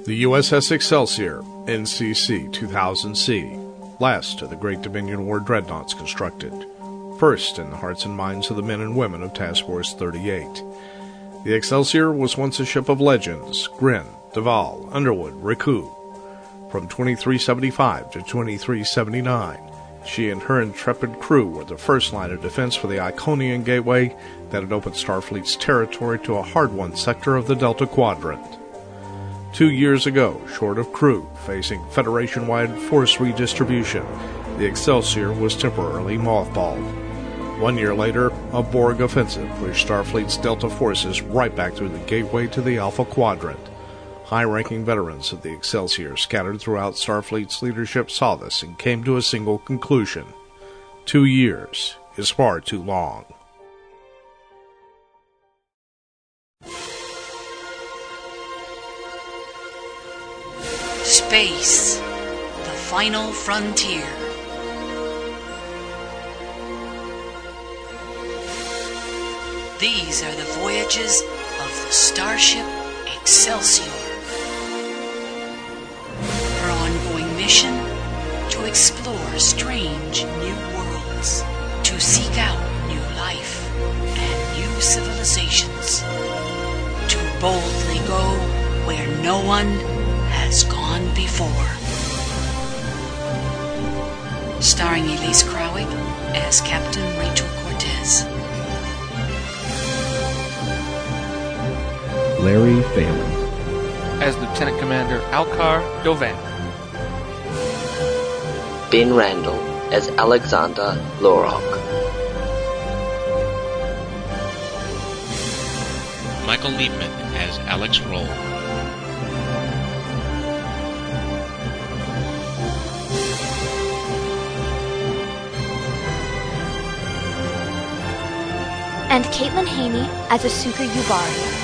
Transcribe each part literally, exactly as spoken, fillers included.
The U S S Excelsior, N C C two thousand C, last of the Great Dominion War dreadnoughts constructed, first in the hearts and minds of the men and women of Task Force thirty-eight. The Excelsior was once a ship of legends: Grin, Duval, Underwood, Riku. From twenty-three seventy-five to twenty-three seventy-nine, she and her intrepid crew were the first line of defense for the Iconian Gateway that had opened Starfleet's territory to a hard-won sector of the Delta Quadrant. Two years ago, short of crew, facing Federation-wide force redistribution, the Excelsior was temporarily mothballed. One year later, a Borg offensive pushed Starfleet's Delta forces right back through the gateway to the Alpha Quadrant. High-ranking veterans of the Excelsior scattered throughout Starfleet's leadership saw this and came to a single conclusion: two years is far too long. Space, the final frontier. These are the voyages of the starship Excelsior. Her ongoing mission: to explore strange new worlds, to seek out new life and new civilizations, to boldly go where no one has gone before. Starring Elise Krawick as Captain Rachel Cortez. Larry Phelan as Lieutenant Commander Alcar Dovan. Ben Randall as Alexander Lorok. Michael Liebman as Alex Roll. And Caitlin Haney as Asuka Yubari.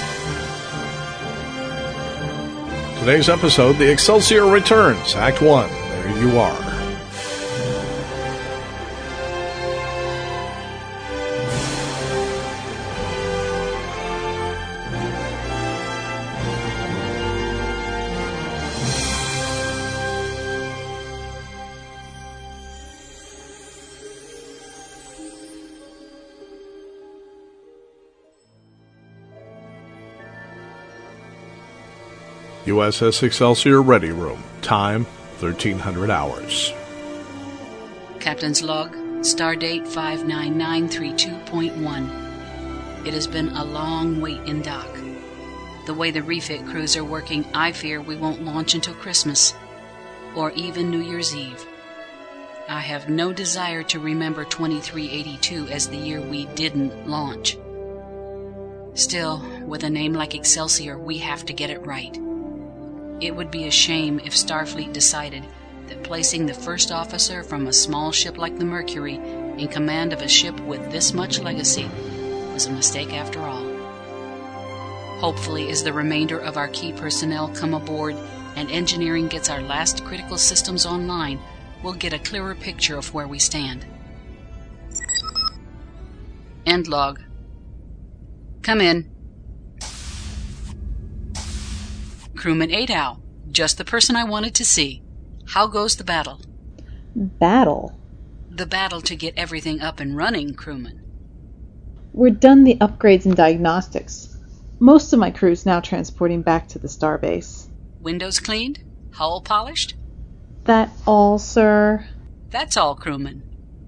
Today's episode, The Excelsior Returns, Act one. There you are. U S S Excelsior Ready Room. Time, thirteen hundred hours. Captain's log, stardate five nine nine three two point one. It has been a long wait in dock. The way the refit crews are working, I fear we won't launch until Christmas, or even New Year's Eve. I have no desire to remember twenty-three eighty-two as the year we didn't launch. Still, with a name like Excelsior, we have to get it right. It would be a shame if Starfleet decided that placing the first officer from a small ship like the Mercury in command of a ship with this much legacy was a mistake after all. Hopefully, as the remainder of our key personnel come aboard and engineering gets our last critical systems online, we'll get a clearer picture of where we stand. End log. Come in. Crewman Adow, just the person I wanted to see. How goes the battle? Battle? The battle to get everything up and running, crewman. We're done the upgrades and diagnostics. Most of my crew's now transporting back to the starbase. Windows cleaned? Hull polished? That all, sir? That's all, crewman.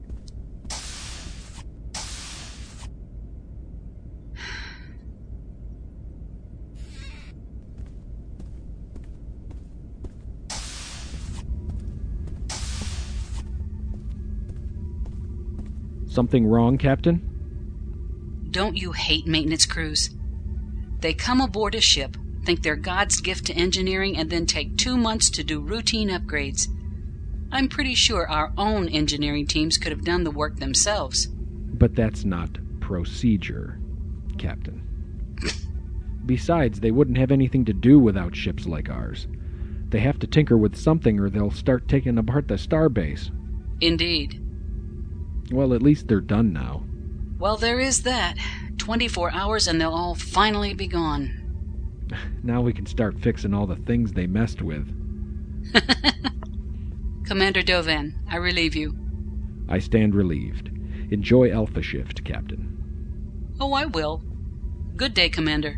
Something wrong, Captain? Don't you hate maintenance crews? They come aboard a ship, think they're God's gift to engineering, and then take two months to do routine upgrades. I'm pretty sure our own engineering teams could have done the work themselves. But that's not procedure, Captain. Besides, they wouldn't have anything to do without ships like ours. They have to tinker with something or they'll start taking apart the starbase. Indeed. Well, at least they're done now. Well, there is that. Twenty-four hours and they'll all finally be gone. Now we can start fixing all the things they messed with. Commander Dovan, I relieve you. I stand relieved. Enjoy Alpha Shift, Captain. Oh, I will. Good day, Commander.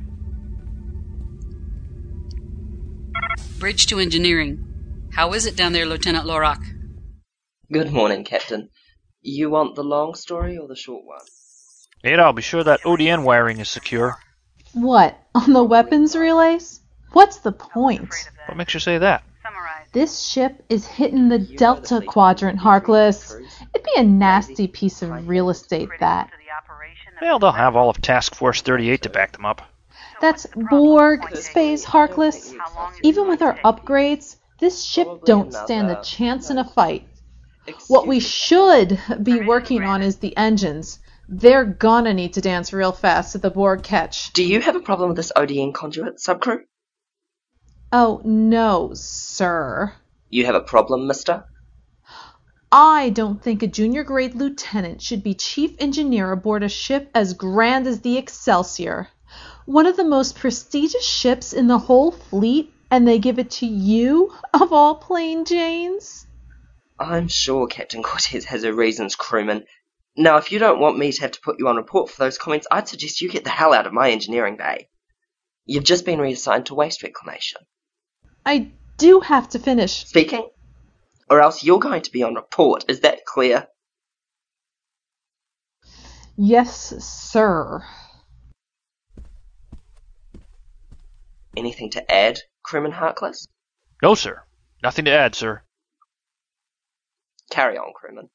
Bridge to engineering. How is it down there, Lieutenant Lorak? Good morning, Captain. You want the long story or the short one? Ada, I'll be sure that O D N wiring is secure. What, on the weapons relays? What's the point? What makes you say that? This ship is hitting the Delta Quadrant, Harkless. It'd be a nasty piece of real estate, that. Well, they'll have all of Task Force thirty-eight to back them up. That's Borg space, Harkless. Even with our upgrades, this ship don't stand a chance in a fight. What we should be working on is the engines. They're gonna need to dance real fast to the Borg catch. Do you have a problem with this O D N conduit, subcrew? Oh, no, sir. You have a problem, mister? I don't think a junior grade lieutenant should be chief engineer aboard a ship as grand as the Excelsior. One of the most prestigious ships in the whole fleet, and they give it to you, of all plain Janes? I'm sure Captain Cortez has her reasons, crewman. Now, if you don't want me to have to put you on report for those comments, I'd suggest you get the hell out of my engineering bay. You've just been reassigned to waste reclamation. I do have to finish. Speaking? Or else you're going to be on report, is that clear? Yes, sir. Anything to add, Crewman Harkless? No, sir. Nothing to add, sir. Carry on, crewman.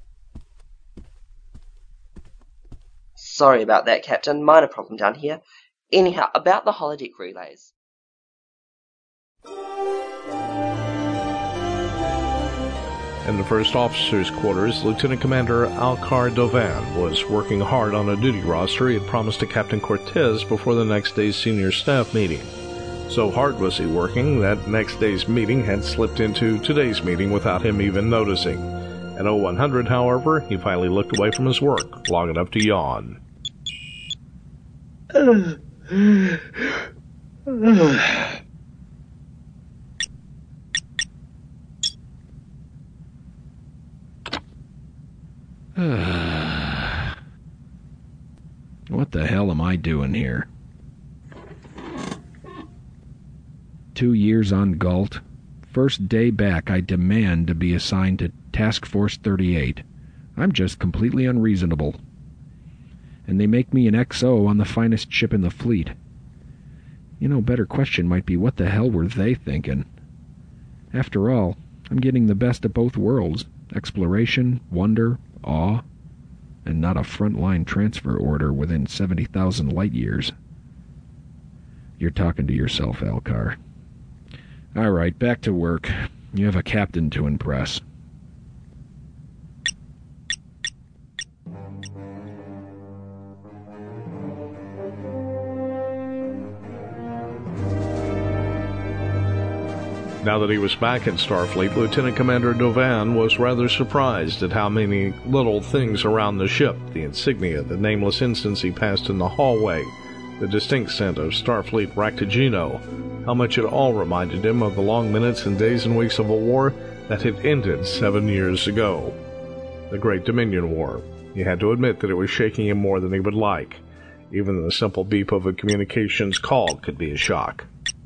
Sorry about that, Captain. Minor problem down here. Anyhow, about the holodeck relays. In the first officer's quarters, Lieutenant Commander Alcar Dovan was working hard on a duty roster he had promised to Captain Cortez before the next day's senior staff meeting. So hard was he working that next day's meeting had slipped into today's meeting without him even noticing. At oh one hundred, however, he finally looked away from his work, long enough to yawn. What the hell am I doing here? Two years on Galt. First day back, I demand to be assigned to Task Force thirty-eight. I'm just completely unreasonable. And they make me an X O on the finest ship in the fleet. You know, better question might be, what the hell were they thinking? After all, I'm getting the best of both worlds. Exploration, wonder, awe, and not a frontline transfer order within seventy thousand light years. You're talking to yourself, Alcar. All right, back to work. You have a captain to impress. Now that he was back in Starfleet, Lieutenant Commander Dovan was rather surprised at how many little things around the ship, the insignia, the nameless instance he passed in the hallway, the distinct scent of Starfleet Raktajino, how much it all reminded him of the long minutes and days and weeks of a war that had ended seven years ago. The Great Dominion War. He had to admit that it was shaking him more than he would like. Even the simple beep of a communications call could be a shock.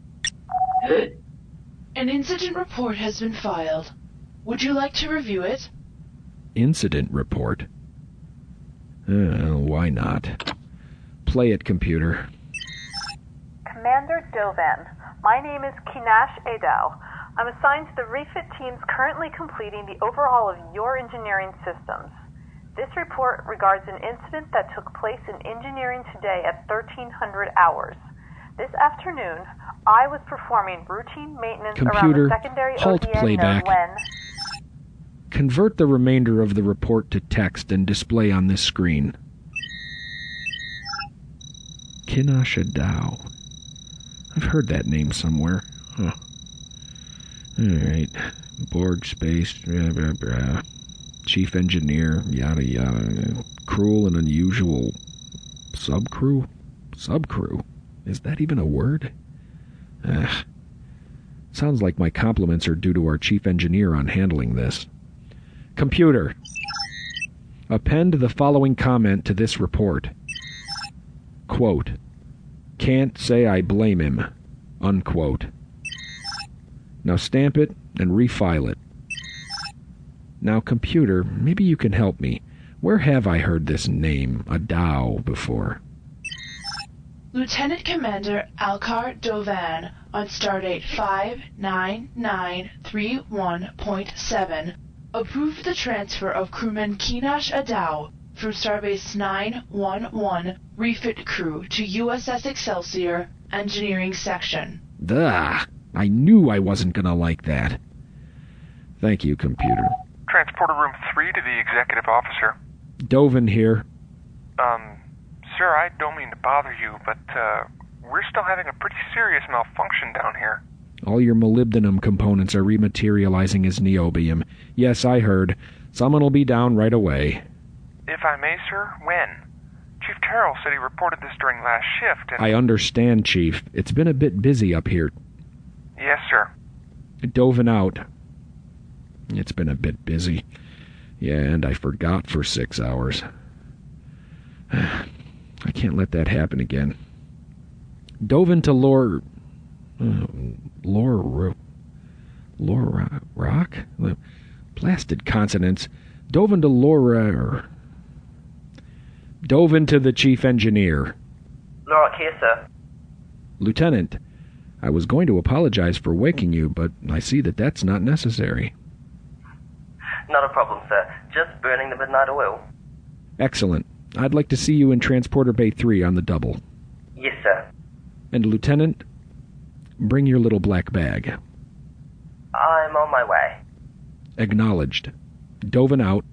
An incident report has been filed. Would you like to review it? Incident report? Uh, why not? Play it, computer. Commander Dovan, my name is Kinash Adao. I'm assigned to the refit teams currently completing the overhaul of your engineering systems. This report regards an incident that took place in engineering today at thirteen hundred hours. This afternoon, I was performing routine maintenance Computer, around the secondary halt O D N playback. node when... Convert the remainder of the report to text and display on this screen. Kinash Adao. I've heard that name somewhere. Huh. Alright. Borg space, blah, blah, blah. Chief engineer, yada yada. Cruel and unusual. Subcrew? Subcrew? Is that even a word? Ugh. Sounds like my compliments are due to our chief engineer on handling this. Computer, append the following comment to this report. Quote, can't say I blame him. Unquote. Now stamp it and refile it. Now, computer, maybe you can help me. Where have I heard this name, Adao, before? Lieutenant Commander Alcar Dovan on Stardate five nine nine three one point seven approved the transfer of crewman Kinash Adao from Starbase nine one one refit crew to U S S Excelsior Engineering Section. Duh! I knew I wasn't gonna like that. Thank you, computer. Transporter room three to the executive officer. Dovan here. Um, sir, I don't mean to bother you, but, uh, we're still having a pretty serious malfunction down here. All your molybdenum components are rematerializing as niobium. Yes, I heard. Someone will be down right away. If I may, sir, when? Chief Terrell said he reported this during last shift, and... I understand, Chief. It's been a bit busy up here. Yes, sir. Dovan out. It's been a bit busy. Yeah, and I forgot for six hours. I can't let that happen again. Dovan to Lore... Uh, Lore... Lore... Rock? Blasted consonants. Dovan to Lore... Dovan to the chief engineer. Lorak here, sir. Lieutenant, I was going to apologize for waking you, but I see that that's not necessary. Not a problem, sir. Just burning the midnight oil. Excellent. I'd like to see you in Transporter Bay three on the double. Yes, sir. And, Lieutenant, bring your little black bag. I'm on my way. Acknowledged. Dovan out.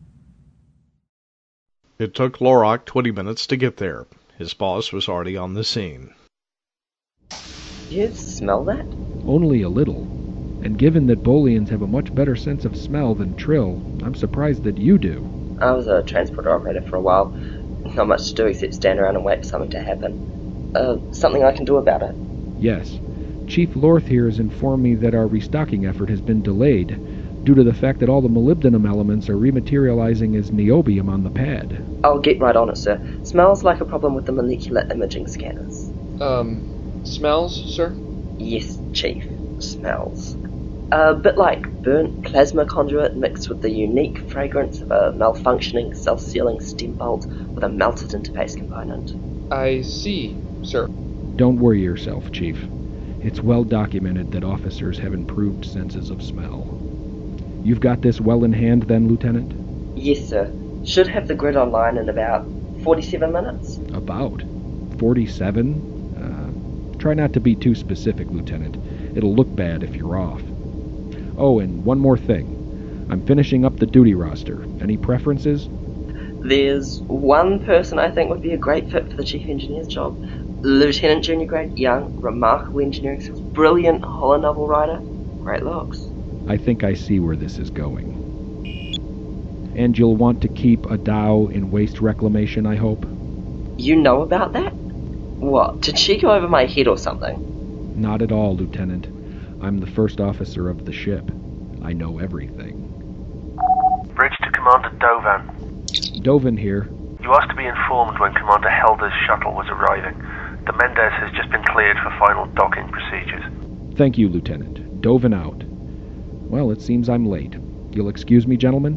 It took Lorak twenty minutes to get there. His boss was already on the scene. You smell that? Only a little. And given that Bolians have a much better sense of smell than Trill, I'm surprised that you do. I was a transporter operator for a while. Not much to do except stand around and wait for something to happen. Uh, something I can do about it? Yes. Chief Lorth here has informed me that our restocking effort has been delayed due to the fact that all the molybdenum elements are rematerializing as niobium on the pad. I'll get right on it, sir. Smells like a problem with the molecular imaging scanners. Um, smells, sir? Yes, Chief. Smells. A bit like burnt plasma conduit mixed with the unique fragrance of a malfunctioning self-sealing stem bolt with a melted interface component. I see, sir. Don't worry yourself, Chief. It's well documented that officers have improved senses of smell. You've got this well in hand then, Lieutenant? Yes, sir. Should have the grid online in about forty-seven minutes. About? forty-seven? Uh, try not to be too specific, Lieutenant. It'll look bad if you're off. Oh, and one more thing. I'm finishing up the duty roster. Any preferences? There's one person I think would be a great fit for the chief engineer's job. Lieutenant junior grade, young, remarkable engineering skills, brilliant horror novel writer, great looks. I think I see where this is going. And you'll want to keep Adao in waste reclamation, I hope? You know about that? What, did she go over my head or something? Not at all, Lieutenant. I'm the first officer of the ship. I know everything. Bridge to Commander Dovan. Dovan here. You asked to be informed when Commander Helder's shuttle was arriving. The Mendez has just been cleared for final docking procedures. Thank you, Lieutenant. Dovan out. Well, it seems I'm late. You'll excuse me, gentlemen?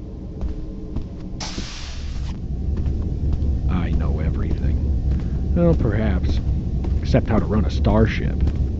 I know everything. Well, perhaps. Except how to run a starship.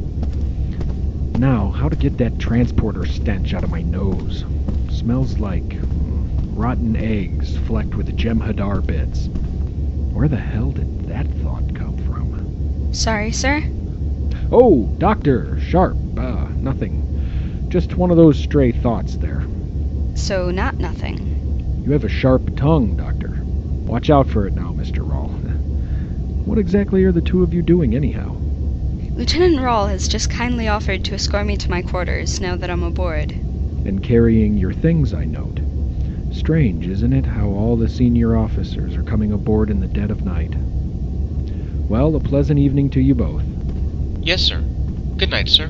Now, how to get that transporter stench out of my nose. Smells like mm, rotten eggs flecked with Jem'Hadar bits. Where the hell did that thought come from? Sorry, sir? Oh, Doctor Sharp. Uh, nothing. Just one of those stray thoughts there. So not nothing. You have a sharp tongue, Doctor. Watch out for it now, Mister Rawl. What exactly are the two of you doing, anyhow? Lieutenant Rawl has just kindly offered to escort me to my quarters now that I'm aboard. And carrying your things, I note. Strange, isn't it, how all the senior officers are coming aboard in the dead of night? Well, a pleasant evening to you both. Yes, sir. Good night, sir.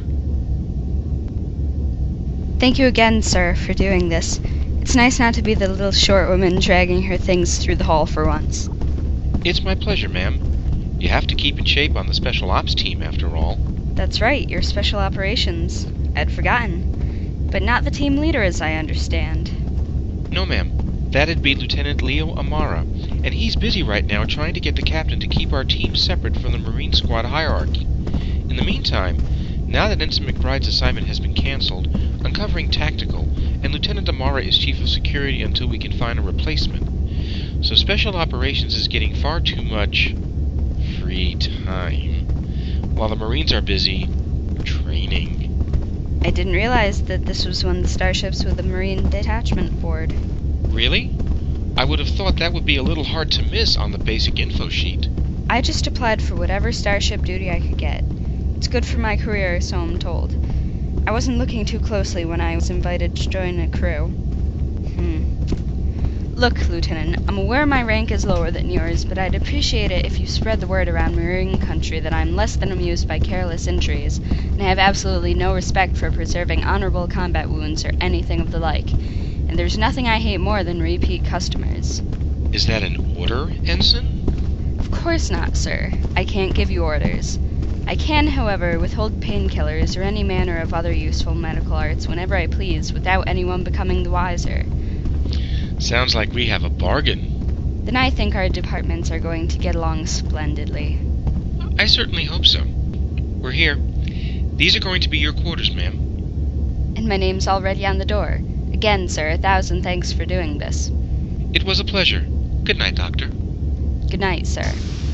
Thank you again, sir, for doing this. It's nice not to be the little short woman dragging her things through the hall for once. It's my pleasure, ma'am. You have to keep in shape on the Special Ops team, after all. That's right, you're Special Operations. I'd forgotten. But not the team leader, as I understand. No, ma'am. That'd be Lieutenant Leo Amara, and he's busy right now trying to get the captain to keep our team separate from the Marine Squad hierarchy. In the meantime, now that Ensign McBride's assignment has been cancelled, I'm covering tactical, and Lieutenant Amara is Chief of Security until we can find a replacement. So Special Operations is getting far too much free time, while the Marines are busy training. I didn't realize that this was one of the starships with a Marine detachment board. Really? I would have thought that would be a little hard to miss on the basic info sheet. I just applied for whatever starship duty I could get. It's good for my career, so I'm told. I wasn't looking too closely when I was invited to join a crew. Hmm. Look, Lieutenant, I'm aware my rank is lower than yours, but I'd appreciate it if you spread the word around Marine country that I'm less than amused by careless injuries, and have absolutely no respect for preserving honorable combat wounds or anything of the like. And there's nothing I hate more than repeat customers. Is that an order, Ensign? Of course not, sir. I can't give you orders. I can, however, withhold painkillers or any manner of other useful medical arts whenever I please without anyone becoming the wiser. Sounds like we have a bargain. Then I think our departments are going to get along splendidly. I certainly hope so. We're here. These are going to be your quarters, ma'am. And my name's already on the door. Again, sir, a thousand thanks for doing this. It was a pleasure. Good night, Doctor. Good night, sir.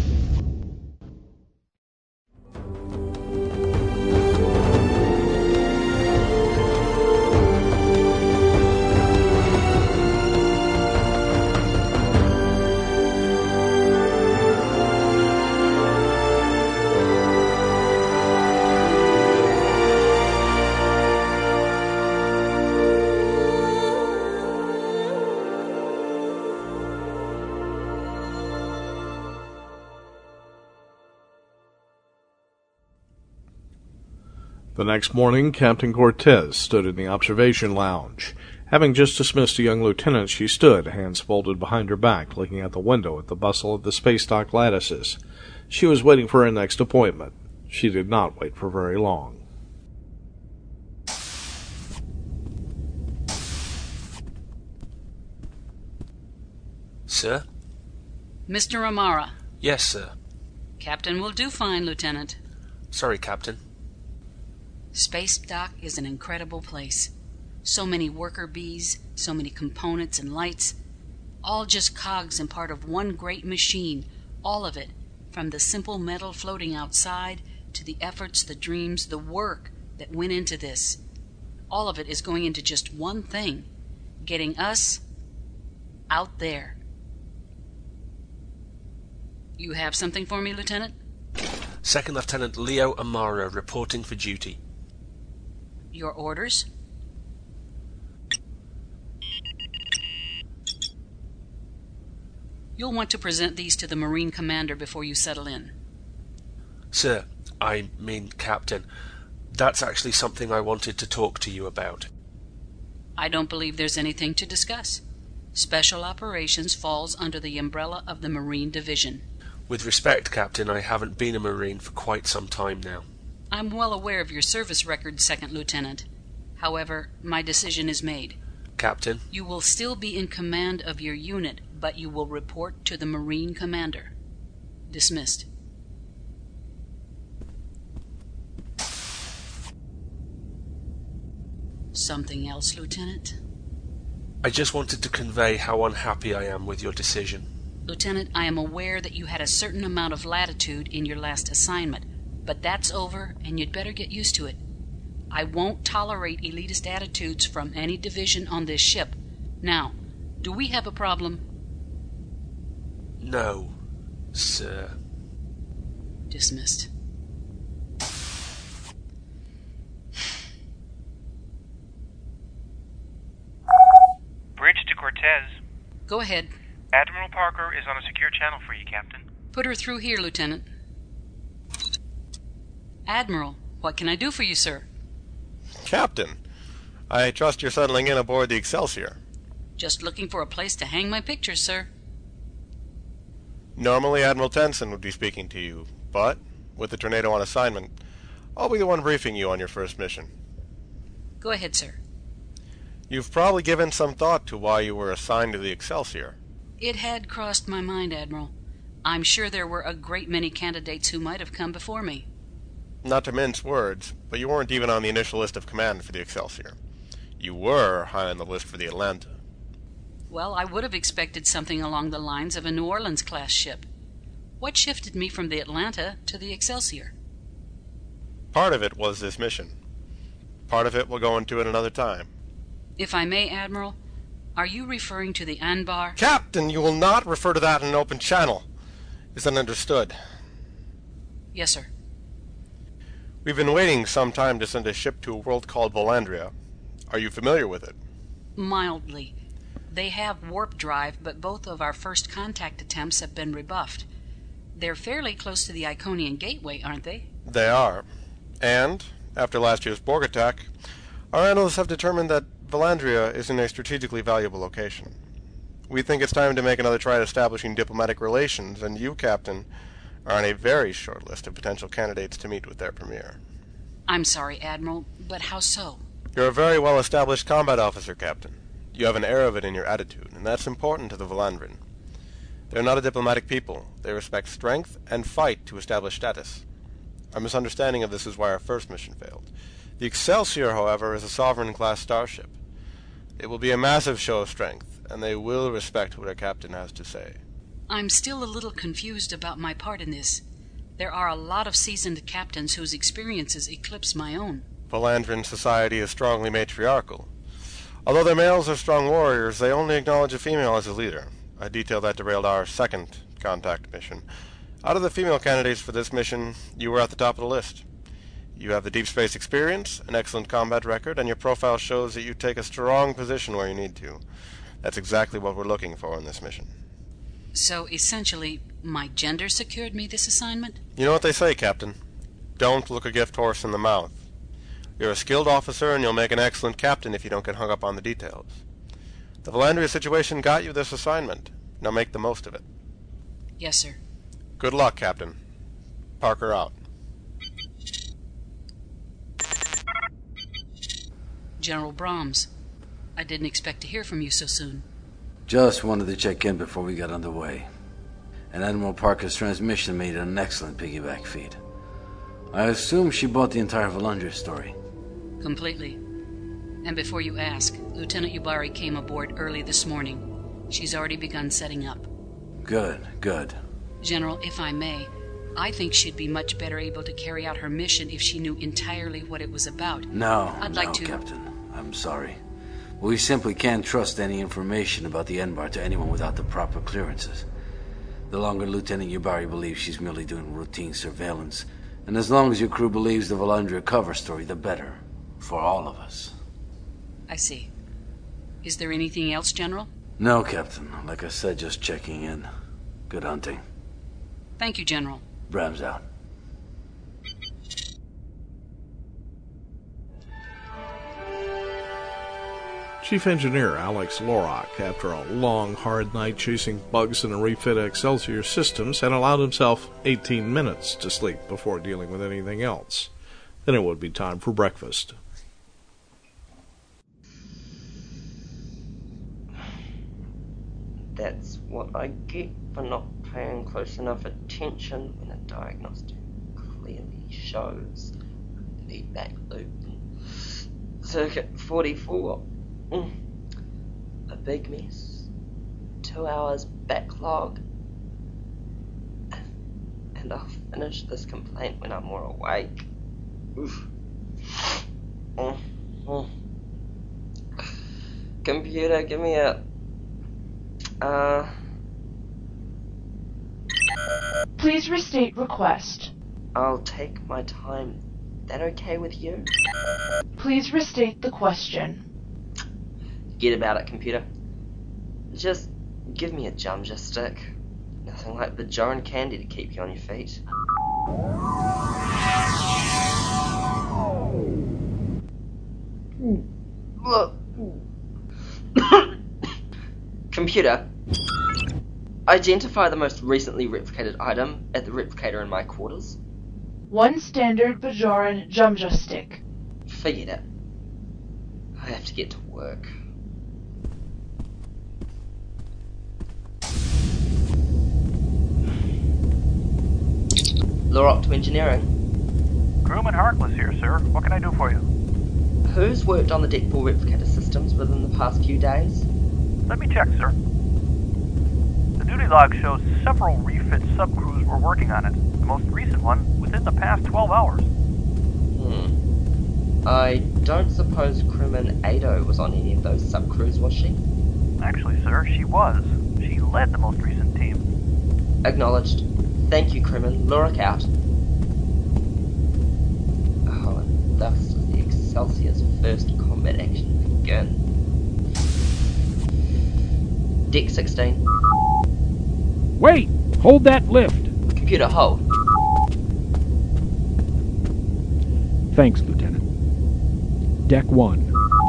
The next morning, Captain Cortez stood in the observation lounge. Having just dismissed a young lieutenant, she stood, hands folded behind her back, looking out the window at the bustle of the space dock lattices. She was waiting for her next appointment. She did not wait for very long. Sir? Mister Amara. Yes, sir. Captain will do fine, Lieutenant. Sorry, Captain. Space dock is an incredible place. So many worker bees, so many components and lights, all just cogs and part of one great machine, all of it, from the simple metal floating outside to the efforts, the dreams, the work that went into this. All of it is going into just one thing, getting us out there. You have something for me, Lieutenant? Second Lieutenant Leo Amara reporting for duty. Your orders? You'll want to present these to the Marine Commander before you settle in. Sir, I mean Captain, that's actually something I wanted to talk to you about. I don't believe there's anything to discuss. Special Operations falls under the umbrella of the Marine Division. With respect, Captain, I haven't been a Marine for quite some time now. I'm well aware of your service record, Second Lieutenant. However, my decision is made. Captain? You will still be in command of your unit, but you will report to the Marine Commander. Dismissed. Something else, Lieutenant? I just wanted to convey how unhappy I am with your decision. Lieutenant, I am aware that you had a certain amount of latitude in your last assignment, but that's over, and you'd better get used to it. I won't tolerate elitist attitudes from any division on this ship. Now, do we have a problem? No, sir. Dismissed. Bridge to Cortez. Go ahead. Admiral Parker is on a secure channel for you, Captain. Put her through here, Lieutenant. Admiral, What can I do for you, sir? Captain, I trust you're settling in aboard the Excelsior. Just looking for a place to hang my pictures, sir. Normally Admiral Tenson would be speaking to you, but, with the Tornado on assignment, I'll be the one briefing you on your first mission. Go ahead, sir. You've probably given some thought to why you were assigned to the Excelsior. It had crossed my mind, Admiral. I'm sure there were a great many candidates who might have come before me. Not to mince words, but you weren't even on the initial list of command for the Excelsior. You were high on the list for the Atlanta. Well, I would have expected something along the lines of a New Orleans-class ship. What shifted me from the Atlanta to the Excelsior? Part of it was this mission. Part of it we'll go into at another time. If I may, Admiral, are you referring to the Anbar? Captain, you will not refer to that in an open channel. Is that understood? Yes, sir. We've been waiting some time to send a ship to a world called Valandria. Are you familiar with it? Mildly. They have warp drive, but both of our first contact attempts have been rebuffed. They're fairly close to the Iconian Gateway, aren't they? They are. And, after last year's Borg attack, our analysts have determined that Valandria is in a strategically valuable location. We think it's time to make another try at establishing diplomatic relations, and you, Captain, are on a very short list of potential candidates to meet with their premier. I'm sorry, Admiral, but how so? You're a very well-established combat officer, Captain. You have an air of it in your attitude, and that's important to the Valandrin. They're not a diplomatic people. They respect strength and fight to establish status. Our misunderstanding of this is why our first mission failed. The Excelsior, however, is a Sovereign-class starship. It will be a massive show of strength, and they will respect what our captain has to say. I'm still a little confused about my part in this. There are a lot of seasoned captains whose experiences eclipse my own. Valandrin society is strongly matriarchal. Although their males are strong warriors, they only acknowledge a female as a leader, a detail that derailed our second contact mission. Out of the female candidates for this mission, you were at the top of the list. You have the deep space experience, an excellent combat record, and your profile shows that you take a strong position where you need to. That's exactly what we're looking for in this mission. So, essentially, my gender secured me this assignment? You know what they say, Captain. Don't look a gift horse in the mouth. You're a skilled officer, and you'll make an excellent captain if you don't get hung up on the details. The Valandria situation got you this assignment. Now make the most of it. Yes, sir. Good luck, Captain. Parker out. General Brahms, I didn't expect to hear from you so soon. Just wanted to check in before we got underway. And Admiral Parker's transmission made an excellent piggyback feed. I assume she bought the entire Valandria story. Completely. And before you ask, Lieutenant Yubari came aboard early this morning. She's already begun setting up. Good, good. General, if I may, I think she'd be much better able to carry out her mission if she knew entirely what it was about. No, I'd no, like to... Captain. I'm sorry. We simply can't trust any information about the Anbar to anyone without the proper clearances. The longer Lieutenant Yubari believes she's merely doing routine surveillance, and as long as your crew believes the Valandria cover story, the better. For all of us. I see. Is there anything else, General? No, Captain. Like I said, just checking in. Good hunting. Thank you, General. Brahms out. Chief Engineer Alex Lorak, after a long, hard night chasing bugs in the refit Excelsior systems, had allowed himself eighteen minutes to sleep before dealing with anything else. Then it would be time for breakfast. That's what I get for not paying close enough attention when a diagnostic clearly shows the feedback loop in circuit forty-four. Mm. A big mess. Two hours backlog. And I'll finish this complaint when I'm more awake. Oof. Mm. Mm. Computer, give me a... Uh... Please restate request. I'll take my time. That okay with you? Please restate the question. Forget about it, computer. Just give me a Jumja stick. Nothing like the jar and candy to keep you on your feet. Look. Computer, identify the most recently replicated item at the replicator in my quarters. One standard Bajoran Jumja stick. Forget it. I have to get to work. Lorok to engineering. Crewman Harkless here, sir. What can I do for you? Who's worked on the deckball replicator systems within the past few days? Let me check, sir. The duty log shows several refit subcrews were working on it. The most recent one within the past twelve hours. Hmm. I don't suppose crewman Ado was on any of those subcrews, was she? Actually, sir, she was. She led the most recent team. Acknowledged. Thank you, crewman. Lorok out. Oh, and thus does the Excelsior's first combat action begin. Deck sixteen. Wait! Hold that lift! Computer, hold. Thanks, Lieutenant. Deck one.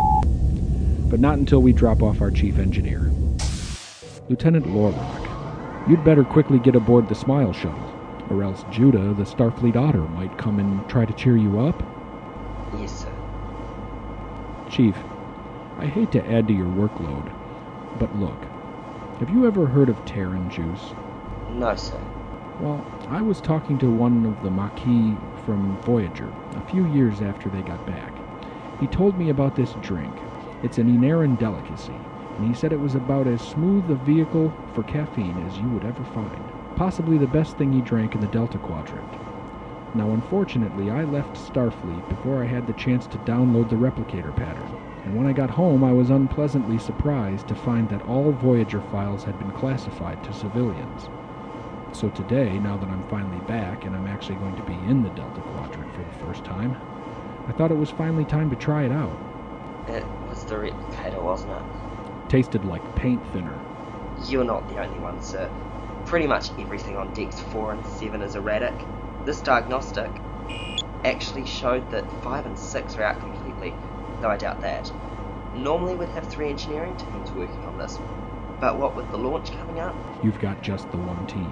But not until we drop off our chief engineer. Lieutenant Lorok, you'd better quickly get aboard the Smile Shuttle, or else Judah, the Starfleet Otter, might come and try to cheer you up. Yes, sir. Chief, I hate to add to your workload, but look, have you ever heard of Terran juice? No, sir. Well, I was talking to one of the Maquis from Voyager a few years after they got back. He told me about this drink. It's an Inaran delicacy, and he said it was about as smooth a vehicle for caffeine as you would ever find. Possibly the best thing he drank in the Delta Quadrant. Now, unfortunately, I left Starfleet before I had the chance to download the replicator pattern, and when I got home I was unpleasantly surprised to find that all Voyager files had been classified to civilians. So today, now that I'm finally back and I'm actually going to be in the Delta Quadrant for the first time, I thought it was finally time to try it out. It was the replicator, wasn't it? Tasted like paint thinner. You're not the only one, sir. Pretty much everything on decks four and seven is erratic. This diagnostic actually showed that five and six are out completely, though I doubt that. Normally we'd have three engineering teams working on this, but what with the launch coming up? You've got just the one team.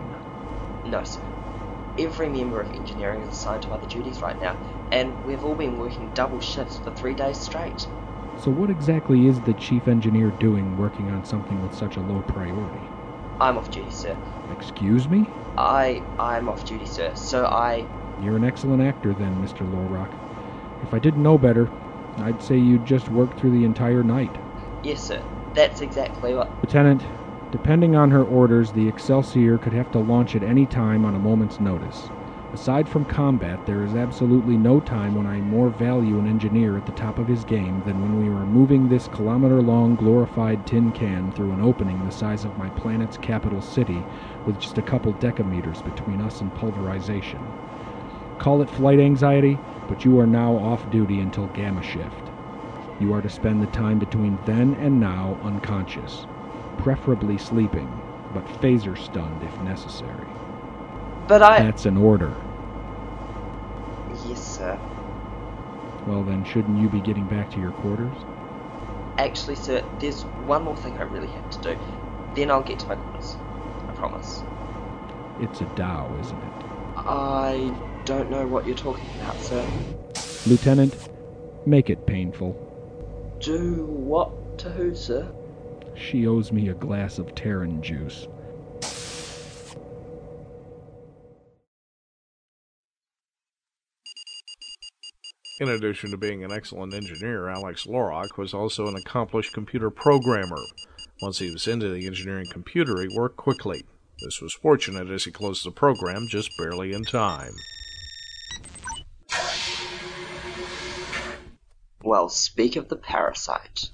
No, sir. Every member of engineering is assigned to other duties right now, and we've all been working double shifts for three days straight. So what exactly is the chief engineer doing working on something with such a low priority? I'm off duty, sir. Excuse me? I... I'm off duty, sir, so I... You're an excellent actor then, Mister Lorok. If I didn't know better, I'd say you'd just worked through the entire night. Yes, sir. That's exactly what... Lieutenant, depending on her orders, the Excelsior could have to launch at any time on a moment's notice. Aside from combat, there is absolutely no time when I more value an engineer at the top of his game than when we were moving this kilometer-long glorified tin can through an opening the size of my planet's capital city with just a couple decameters between us and pulverization. Call it flight anxiety, but you are now off duty until Gamma Shift. You are to spend the time between then and now unconscious, preferably sleeping, but phaser-stunned if necessary. But I... That's an order. Yes, sir. Well then, shouldn't you be getting back to your quarters? Actually, sir, there's one more thing I really have to do. Then I'll get to my quarters. I promise. It's a Tao, isn't it? I don't know what you're talking about, sir. Lieutenant, make it painful. Do what to who, sir? She owes me a glass of Terran juice. In addition to being an excellent engineer, Alex Lorok was also an accomplished computer programmer. Once he was into the engineering computer, he worked quickly. This was fortunate as he closed the program just barely in time. Well, speak of the parasite.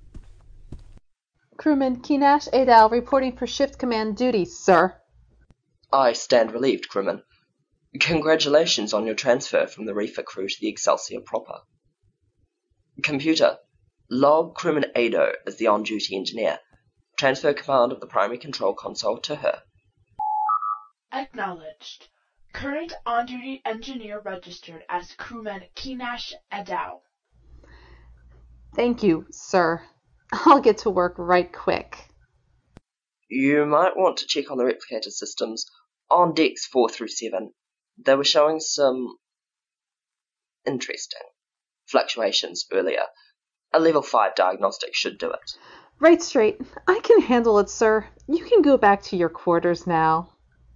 Crewman Kinash Adal reporting for shift command duty, sir. I stand relieved, crewman. Congratulations on your transfer from the Reefer crew to the Excelsior proper. Computer, log crewman Ado as the on-duty engineer. Transfer command of the primary control console to her. Acknowledged. Current on-duty engineer registered as crewman Kinash Adao. Thank you, sir. I'll get to work right quick. You might want to check on the replicator systems on decks four through seven. They were showing some interesting fluctuations earlier. A level five diagnostic should do it. Right straight. I can handle it, sir. You can go back to your quarters now.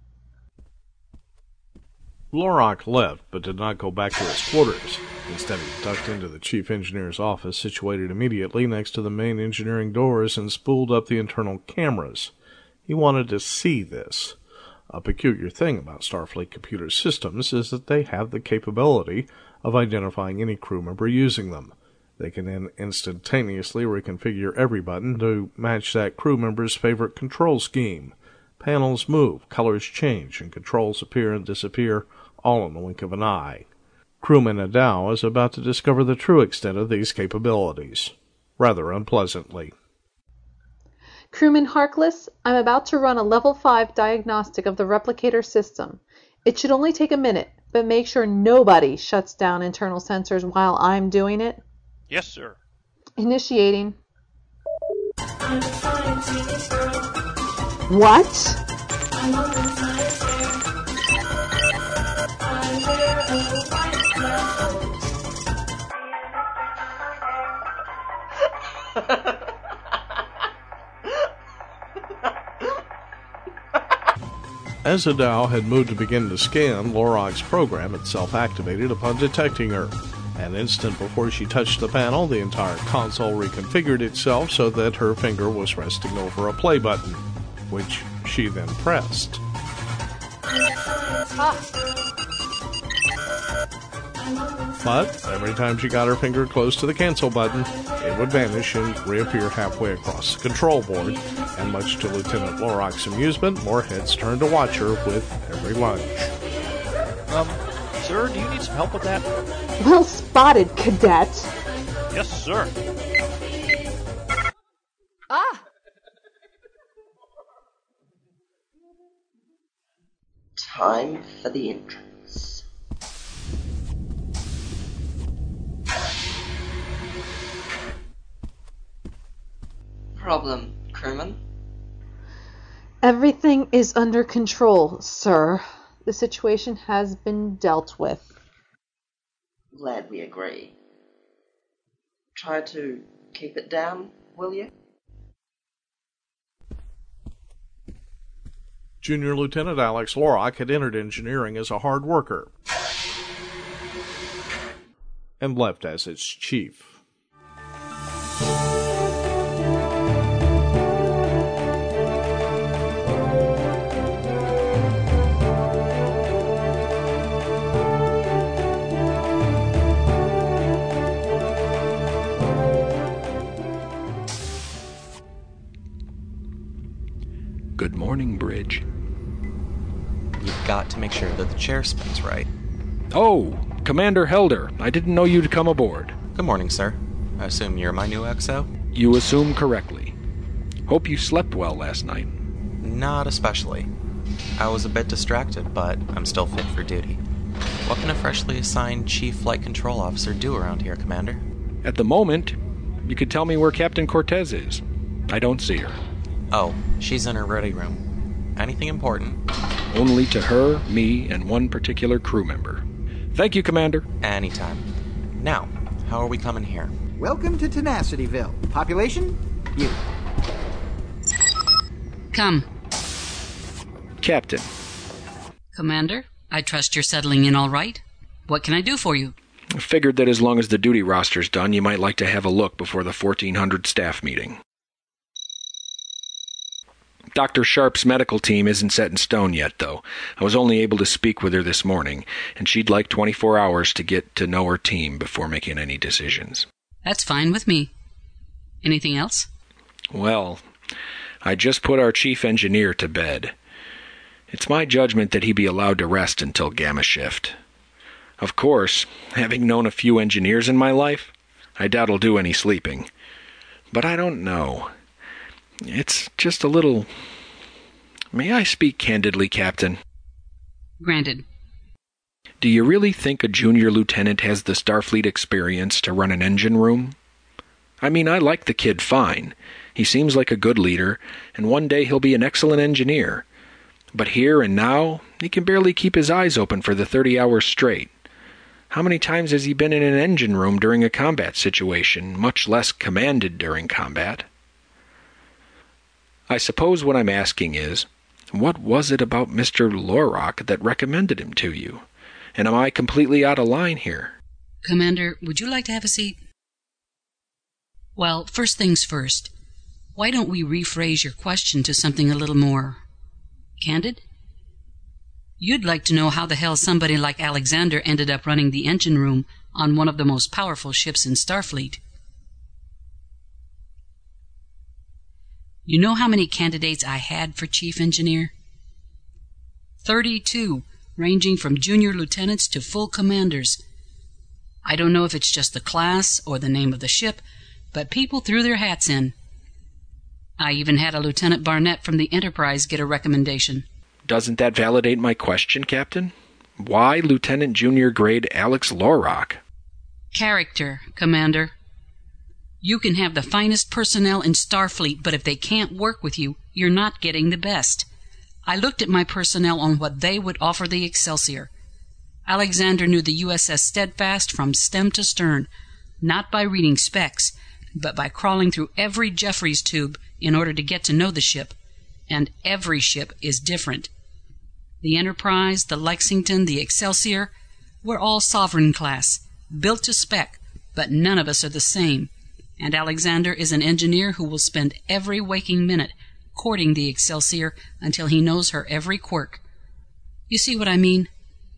Lorak left, but did not go back to his quarters. Instead, he ducked into the chief engineer's office, situated immediately next to the main engineering doors, and spooled up the internal cameras. He wanted to see this. A peculiar thing about Starfleet computer systems is that they have the capability of identifying any crew member using them. They can then instantaneously reconfigure every button to match that crew member's favorite control scheme. Panels move, colors change, and controls appear and disappear, all in the wink of an eye. Crewman Adao is about to discover the true extent of these capabilities, rather unpleasantly. Crewman Harkless, I'm about to run a level five diagnostic of the replicator system. It should only take a minute, but make sure nobody shuts down internal sensors while I'm doing it. Yes, sir. Initiating. What? As Adao had moved to begin to scan, Lorak's program itself activated upon detecting her. An instant before she touched the panel, the entire console reconfigured itself so that her finger was resting over a play button, which she then pressed. But every time she got her finger close to the cancel button, it would vanish and reappear halfway across the control board, and much to Lieutenant Lorak's amusement, more heads turned to watch her with every lunge. Um, sir, do you need some help with that? Well spotted, cadet. Yes, sir. Ah! Time for the entrance. Problem, crewman? Everything is under control, sir. The situation has been dealt with. Glad we agree. Try to keep it down, will you? Junior Lieutenant Alex Lorak had entered engineering as a hard worker and left as its chief. Good morning, Bridge. You've got to make sure that the chair spins right. Oh, Commander Helder. I didn't know you'd come aboard. Good morning, sir. I assume you're my new X O? You assume correctly. Hope you slept well last night. Not especially. I was a bit distracted, but I'm still fit for duty. What can a freshly assigned Chief Flight Control Officer do around here, Commander? At the moment, you could tell me where Captain Cortez is. I don't see her. Oh, she's in her ready room. Anything important? Only to her, me, and one particular crew member. Thank you, Commander. Anytime. Now, how are we coming here? Welcome to Tenacityville. Population? You. Come. Captain. Commander, I trust you're settling in all right. What can I do for you? I figured that as long as the duty roster's done, you might like to have a look before the fourteen hundred staff meeting. Doctor Sharp's medical team isn't set in stone yet, though. I was only able to speak with her this morning, and she'd like twenty-four hours to get to know her team before making any decisions. That's fine with me. Anything else? Well, I just put our chief engineer to bed. It's my judgment that he be allowed to rest until Gamma Shift. Of course, having known a few engineers in my life, I doubt he'll do any sleeping. But I don't know. It's just a little... May I speak candidly, Captain? Granted. Do you really think a junior lieutenant has the Starfleet experience to run an engine room? I mean, I like the kid fine. He seems like a good leader, and one day he'll be an excellent engineer. But here and now, he can barely keep his eyes open for the thirty hours straight. How many times has he been in an engine room during a combat situation, much less commanded during combat? I suppose what I'm asking is, what was it about Mister Lorrock that recommended him to you? And am I completely out of line here? Commander, would you like to have a seat? Well, first things first. Why don't we rephrase your question to something a little more candid? You'd like to know how the hell somebody like Alexander ended up running the engine room on one of the most powerful ships in Starfleet. You know how many candidates I had for chief engineer? Thirty-two, ranging from junior lieutenants to full commanders. I don't know if it's just the class or the name of the ship, but people threw their hats in. I even had a Lieutenant Barnett from the Enterprise get a recommendation. Doesn't that validate my question, Captain? Why Lieutenant Junior Grade Alex Lorrock? Character, Commander. You can have the finest personnel in Starfleet, but if they can't work with you, you're not getting the best. I looked at my personnel on what they would offer the Excelsior. Alexander knew the U S S Steadfast from stem to stern, not by reading specs, but by crawling through every Jeffries tube in order to get to know the ship. And every ship is different. The Enterprise, the Lexington, the Excelsior, we're all sovereign class, built to spec, but none of us are the same. And Alexander is an engineer who will spend every waking minute courting the Excelsior until he knows her every quirk. You see what I mean?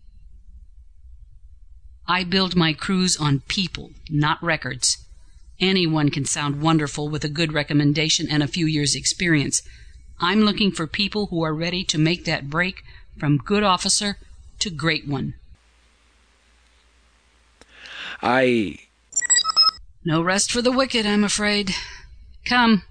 I build my crews on people, not records. Anyone can sound wonderful with a good recommendation and a few years' experience. I'm looking for people who are ready to make that break from good officer to great one. I... No rest for the wicked, I'm afraid. Come.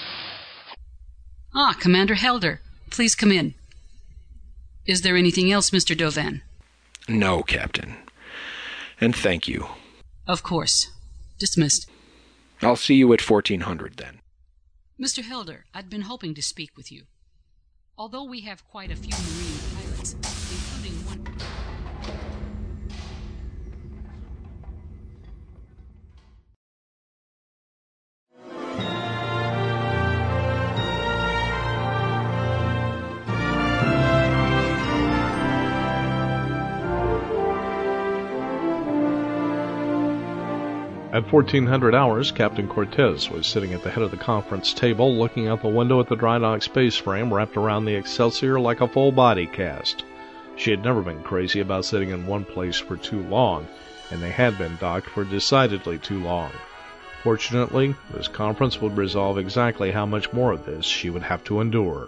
Ah, Commander Helder. Please come in. Is there anything else, Mister Dovan? No, Captain. And thank you. Of course. Dismissed. I'll see you at fourteen hundred, then. Mister Helder, I'd been hoping to speak with you. Although we have quite a few Marine pilots, including one... At fourteen hundred hours, Captain Cortez was sitting at the head of the conference table, looking out the window at the dry dock space frame wrapped around the Excelsior like a full-body cast. She had never been crazy about sitting in one place for too long, and they had been docked for decidedly too long. Fortunately, this conference would resolve exactly how much more of this she would have to endure.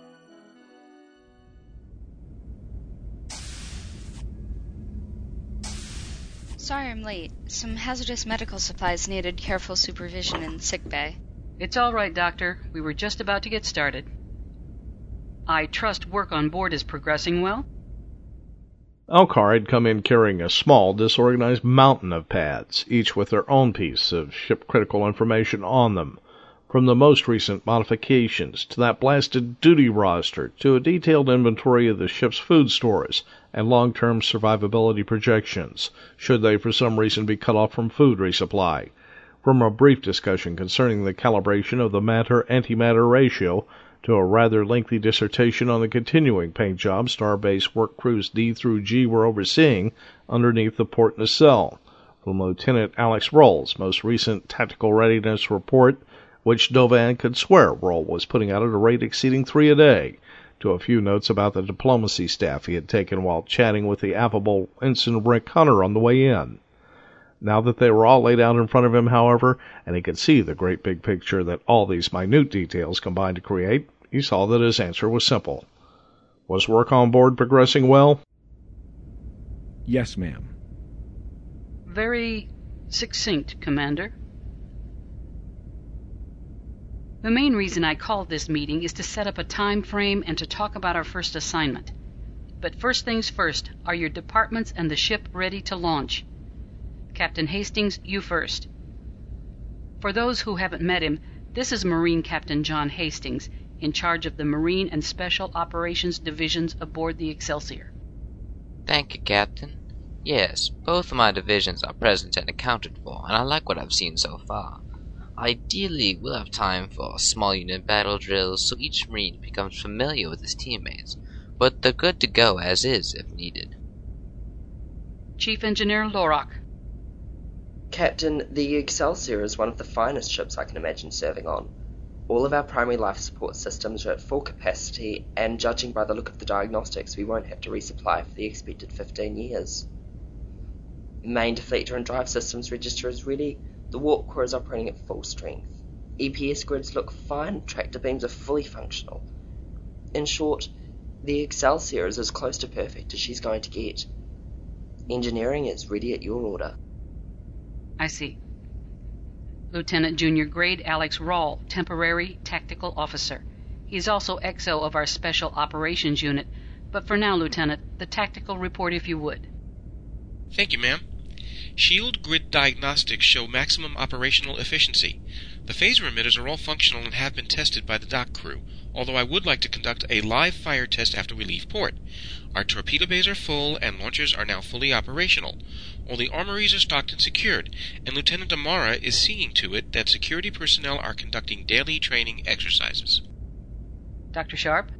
Sorry I'm late. Some hazardous medical supplies needed careful supervision in sick bay. It's all right, Doctor. We were just about to get started. I trust work on board is progressing well? Alcar had come in carrying a small, disorganized mountain of pads, each with their own piece of ship-critical information on them, from the most recent modifications to that blasted duty roster to a detailed inventory of the ship's food stores and long-term survivability projections, should they for some reason be cut off from food resupply, from a brief discussion concerning the calibration of the matter-antimatter ratio to a rather lengthy dissertation on the continuing paint job Starbase work crews D through G were overseeing underneath the port nacelle, from Lieutenant Alex Roll's most recent tactical readiness report, which Dovan could swear Roll was putting out at a rate exceeding three a day, to a few notes about the diplomacy staff he had taken while chatting with the affable Ensign Rick Hunter on the way in. Now that they were all laid out in front of him, however, and he could see the great big picture that all these minute details combined to create, he saw that his answer was simple. Was work on board progressing well? Yes, ma'am. Very succinct, Commander. The main reason I called this meeting is to set up a time frame and to talk about our first assignment. But first things first, are your departments and the ship ready to launch? Captain Hastings, you first. For those who haven't met him, this is Marine Captain John Hastings, in charge of the Marine and Special Operations Divisions aboard the Excelsior. Thank you, Captain. Yes, both of my divisions are present and accounted for, and I like what I've seen so far. Ideally, we'll have time for small unit battle drills so each Marine becomes familiar with his teammates, but they're good to go as is if needed. Chief Engineer Lorok. Captain, the Excelsior is one of the finest ships I can imagine serving on. All of our primary life support systems are at full capacity, and judging by the look of the diagnostics, we won't have to resupply for the expected fifteen years. Main deflector and drive systems register is ready. The warp core is operating at full strength. E P S grids look fine, tractor beams are fully functional. In short, the Excelsior is as close to perfect as she's going to get. Engineering is ready at your order. I see. Lieutenant Junior Grade Alex Rawl, Temporary Tactical Officer. He's also X O of our Special Operations Unit, but for now, Lieutenant, the tactical report if you would. Thank you, ma'am. Shield grid diagnostics show maximum operational efficiency. The phaser emitters are all functional and have been tested by the dock crew, although I would like to conduct a live fire test after we leave port. Our torpedo bays are full and launchers are now fully operational. All the armories are stocked and secured, and Lieutenant Amara is seeing to it that security personnel are conducting daily training exercises. Doctor Sharp?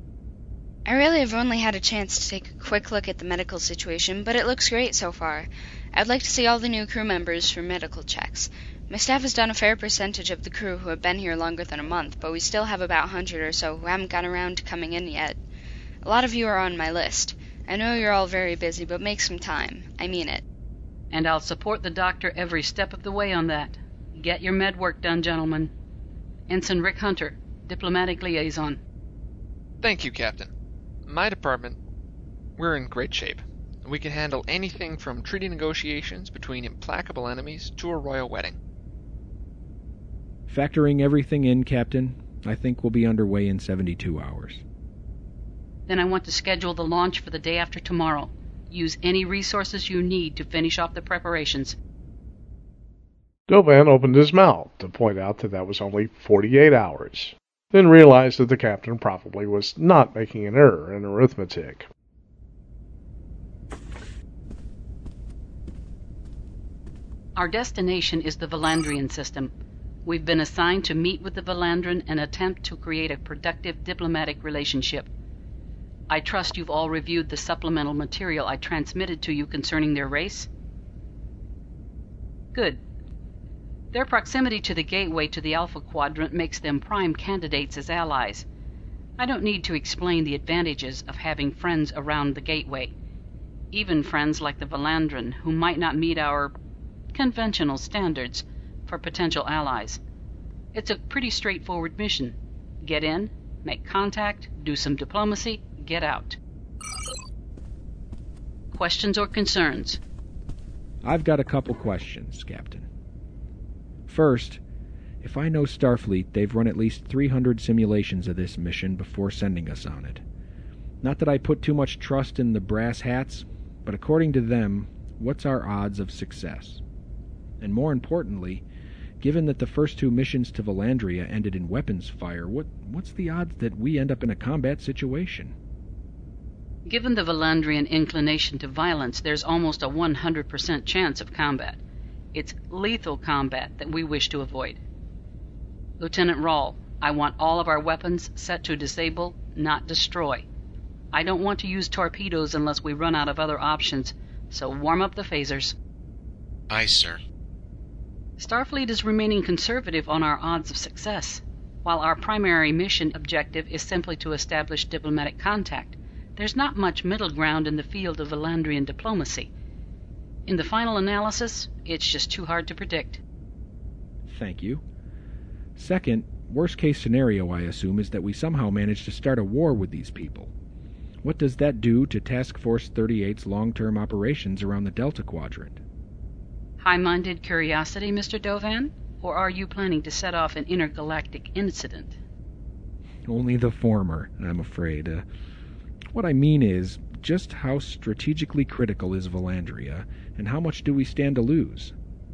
I really have only had a chance to take a quick look at the medical situation, but it looks great so far. I'd like to see all the new crew members for medical checks. My staff has done a fair percentage of the crew who have been here longer than a month, but we still have about a hundred or so who haven't got around to coming in yet. A lot of you are on my list. I know you're all very busy, but make some time. I mean it. And I'll support the doctor every step of the way on that. Get your med work done, gentlemen. Ensign Rick Hunter, Diplomatic Liaison. Thank you, Captain. My department, we're in great shape. We can handle anything from treaty negotiations between implacable enemies to a royal wedding. Factoring everything in, Captain, I think we'll be underway in seventy-two hours. Then I want to schedule the launch for the day after tomorrow. Use any resources you need to finish off the preparations. Dovan opened his mouth to point out that that was only forty-eight hours, then realized that the captain probably was not making an error in arithmetic. Our destination is the Valandrian system. We've been assigned to meet with the Valandran and attempt to create a productive diplomatic relationship. I trust you've all reviewed the supplemental material I transmitted to you concerning their race? Good. Their proximity to the gateway to the Alpha Quadrant makes them prime candidates as allies. I don't need to explain the advantages of having friends around the gateway, even friends like the Valandran, who might not meet our conventional standards for potential allies. It's a pretty straightforward mission. Get in, make contact, do some diplomacy, get out. Questions or concerns? I've got a couple questions, Captain. First, if I know Starfleet, they've run at least three hundred simulations of this mission before sending us on it. Not that I put too much trust in the brass hats, but according to them, what's our odds of success? And more importantly, given that the first two missions to Valandria ended in weapons fire, what what's the odds that we end up in a combat situation? Given the Valandrian inclination to violence, there's almost a one hundred percent chance of combat. It's lethal combat that we wish to avoid. Lieutenant Rawl, I want all of our weapons set to disable, not destroy. I don't want to use torpedoes unless we run out of other options, so warm up the phasers. Aye, sir. Starfleet is remaining conservative on our odds of success. While our primary mission objective is simply to establish diplomatic contact, there's not much middle ground in the field of Valandrian diplomacy. In the final analysis, it's just too hard to predict. Thank you. Second, worst case scenario, I assume, is that we somehow manage to start a war with these people. What does that do to Task Force thirty-eight's long-term operations around the Delta Quadrant? High-minded curiosity, Mister Dovan? Or are you planning to set off an intergalactic incident? Only the former, I'm afraid. Uh, what I mean is, just how strategically critical is Valandria, and how much do we stand to lose?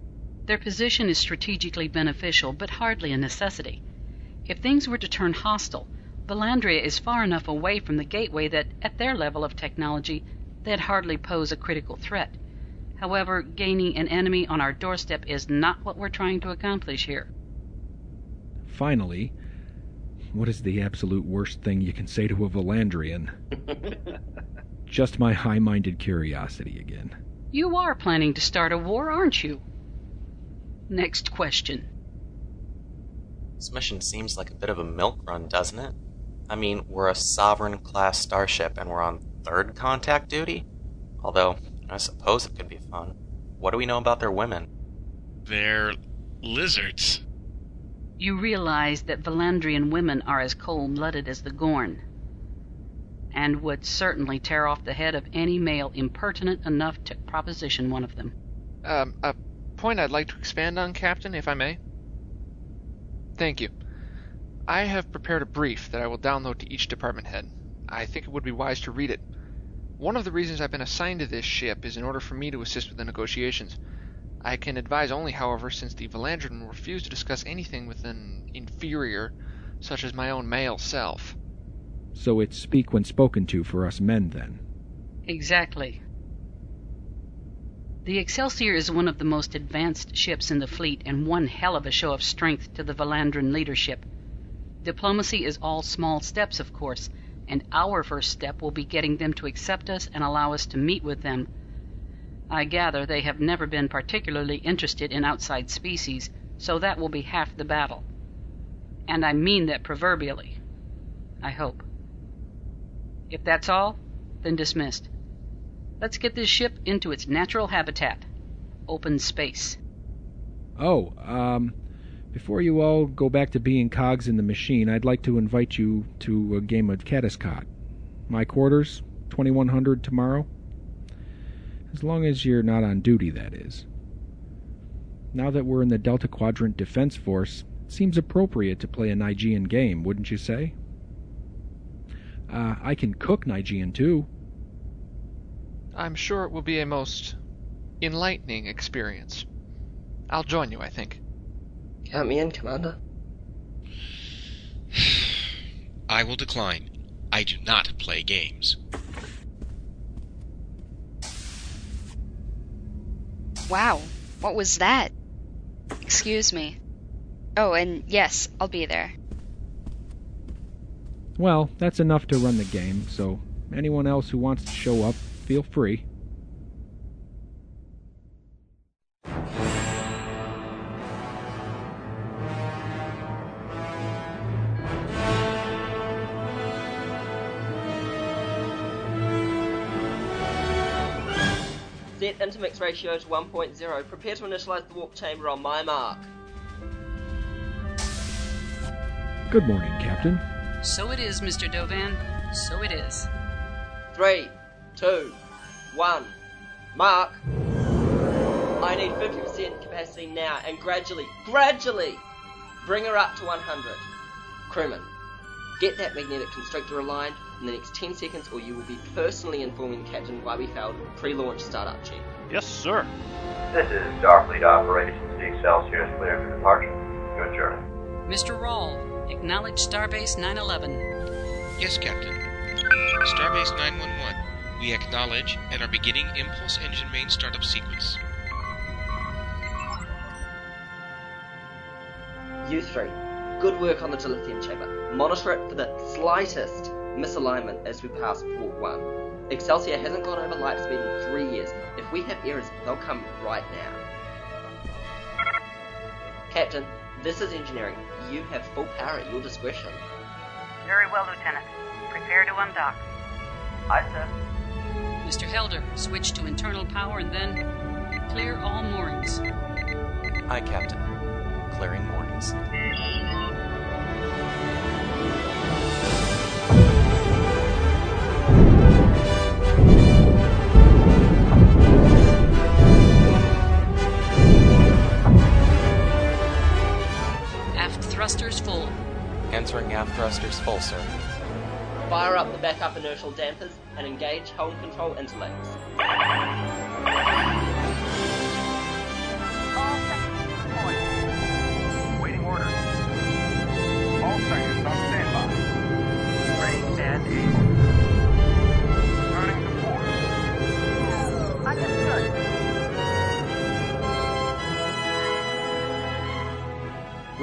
Their position is strategically beneficial, but hardly a necessity. If things were to turn hostile, Valandria is far enough away from the gateway that, at their level of technology, they'd hardly pose a critical threat. However, gaining an enemy on our doorstep is not what we're trying to accomplish here. Finally, what is the absolute worst thing you can say to a Valandrian? Just my high-minded curiosity again. You are planning to start a war, aren't you? Next question. This mission seems like a bit of a milk run, doesn't it? I mean, we're a Sovereign-class starship and we're on third contact duty? Although, I suppose it could be fun. What do we know about their women? They're lizards. You realize that Valandrian women are as cold-blooded as the Gorn, and would certainly tear off the head of any male impertinent enough to proposition one of them. Um, a point I'd like to expand on, Captain, if I may. Thank you. I have prepared a brief that I will download to each department head. I think it would be wise to read it. One of the reasons I've been assigned to this ship is in order for me to assist with the negotiations. I can advise only, however, since the Valandrian will refuse to discuss anything with an inferior, such as my own male self. So it's speak when spoken to for us men, then? Exactly. The Excelsior is one of the most advanced ships in the fleet, and one hell of a show of strength to the Valandrian leadership. Diplomacy is all small steps, of course, and our first step will be getting them to accept us and allow us to meet with them. I gather they have never been particularly interested in outside species, so that will be half the battle. And I mean that proverbially. I hope. If that's all, then dismissed. Let's get this ship into its natural habitat. Open space. Oh, um, before you all go back to being cogs in the machine, I'd like to invite you to a game of Caddiscot. My quarters, twenty-one hundred tomorrow. As long as you're not on duty, that is. Now that we're in the Delta Quadrant Defense Force, it seems appropriate to play a Nigean game, wouldn't you say? Uh, I can cook Nigean, too. I'm sure it will be a most enlightening experience. I'll join you, I think. Count me in, Commander. I will decline. I do not play games. Wow, what was that? Excuse me. Oh, and yes, I'll be there. Well, that's enough to run the game, so anyone else who wants to show up, feel free. Set intermix ratio to one point zero. Prepare to initialize the warp chamber on my mark. Good morning, Captain. So it is, Mister Dovan. So it is. Three, two, one. Mark! I need fifty percent capacity now, and gradually, gradually, bring her up to one hundred. Crewman, get that magnetic constrictor aligned in the next ten seconds, or you will be personally informing the captain why we failed pre-launch startup check. Yes, sir. This is Starfleet Operations. The Excelsior is clear for departure. Good journey. Mister Rawl, acknowledge Starbase nine eleven. Yes, Captain. Starbase nine one one. We acknowledge and are beginning impulse engine main startup sequence. You three, good work on the dilithium chamber. Monitor it for the slightest misalignment as we pass port one. Excelsior hasn't gone over light speed in three years. If we have errors, they'll come right now. Captain, this is engineering. You have full power at your discretion. Very well, Lieutenant. Prepare to undock. Aye, sir. Mister Helder, switch to internal power and then clear all moorings. Aye, Captain. Clearing moorings. Aft thrusters full. Answering aft thrusters full, sir. Fire up the backup inertial dampers and engage helm control interlinks. All seconds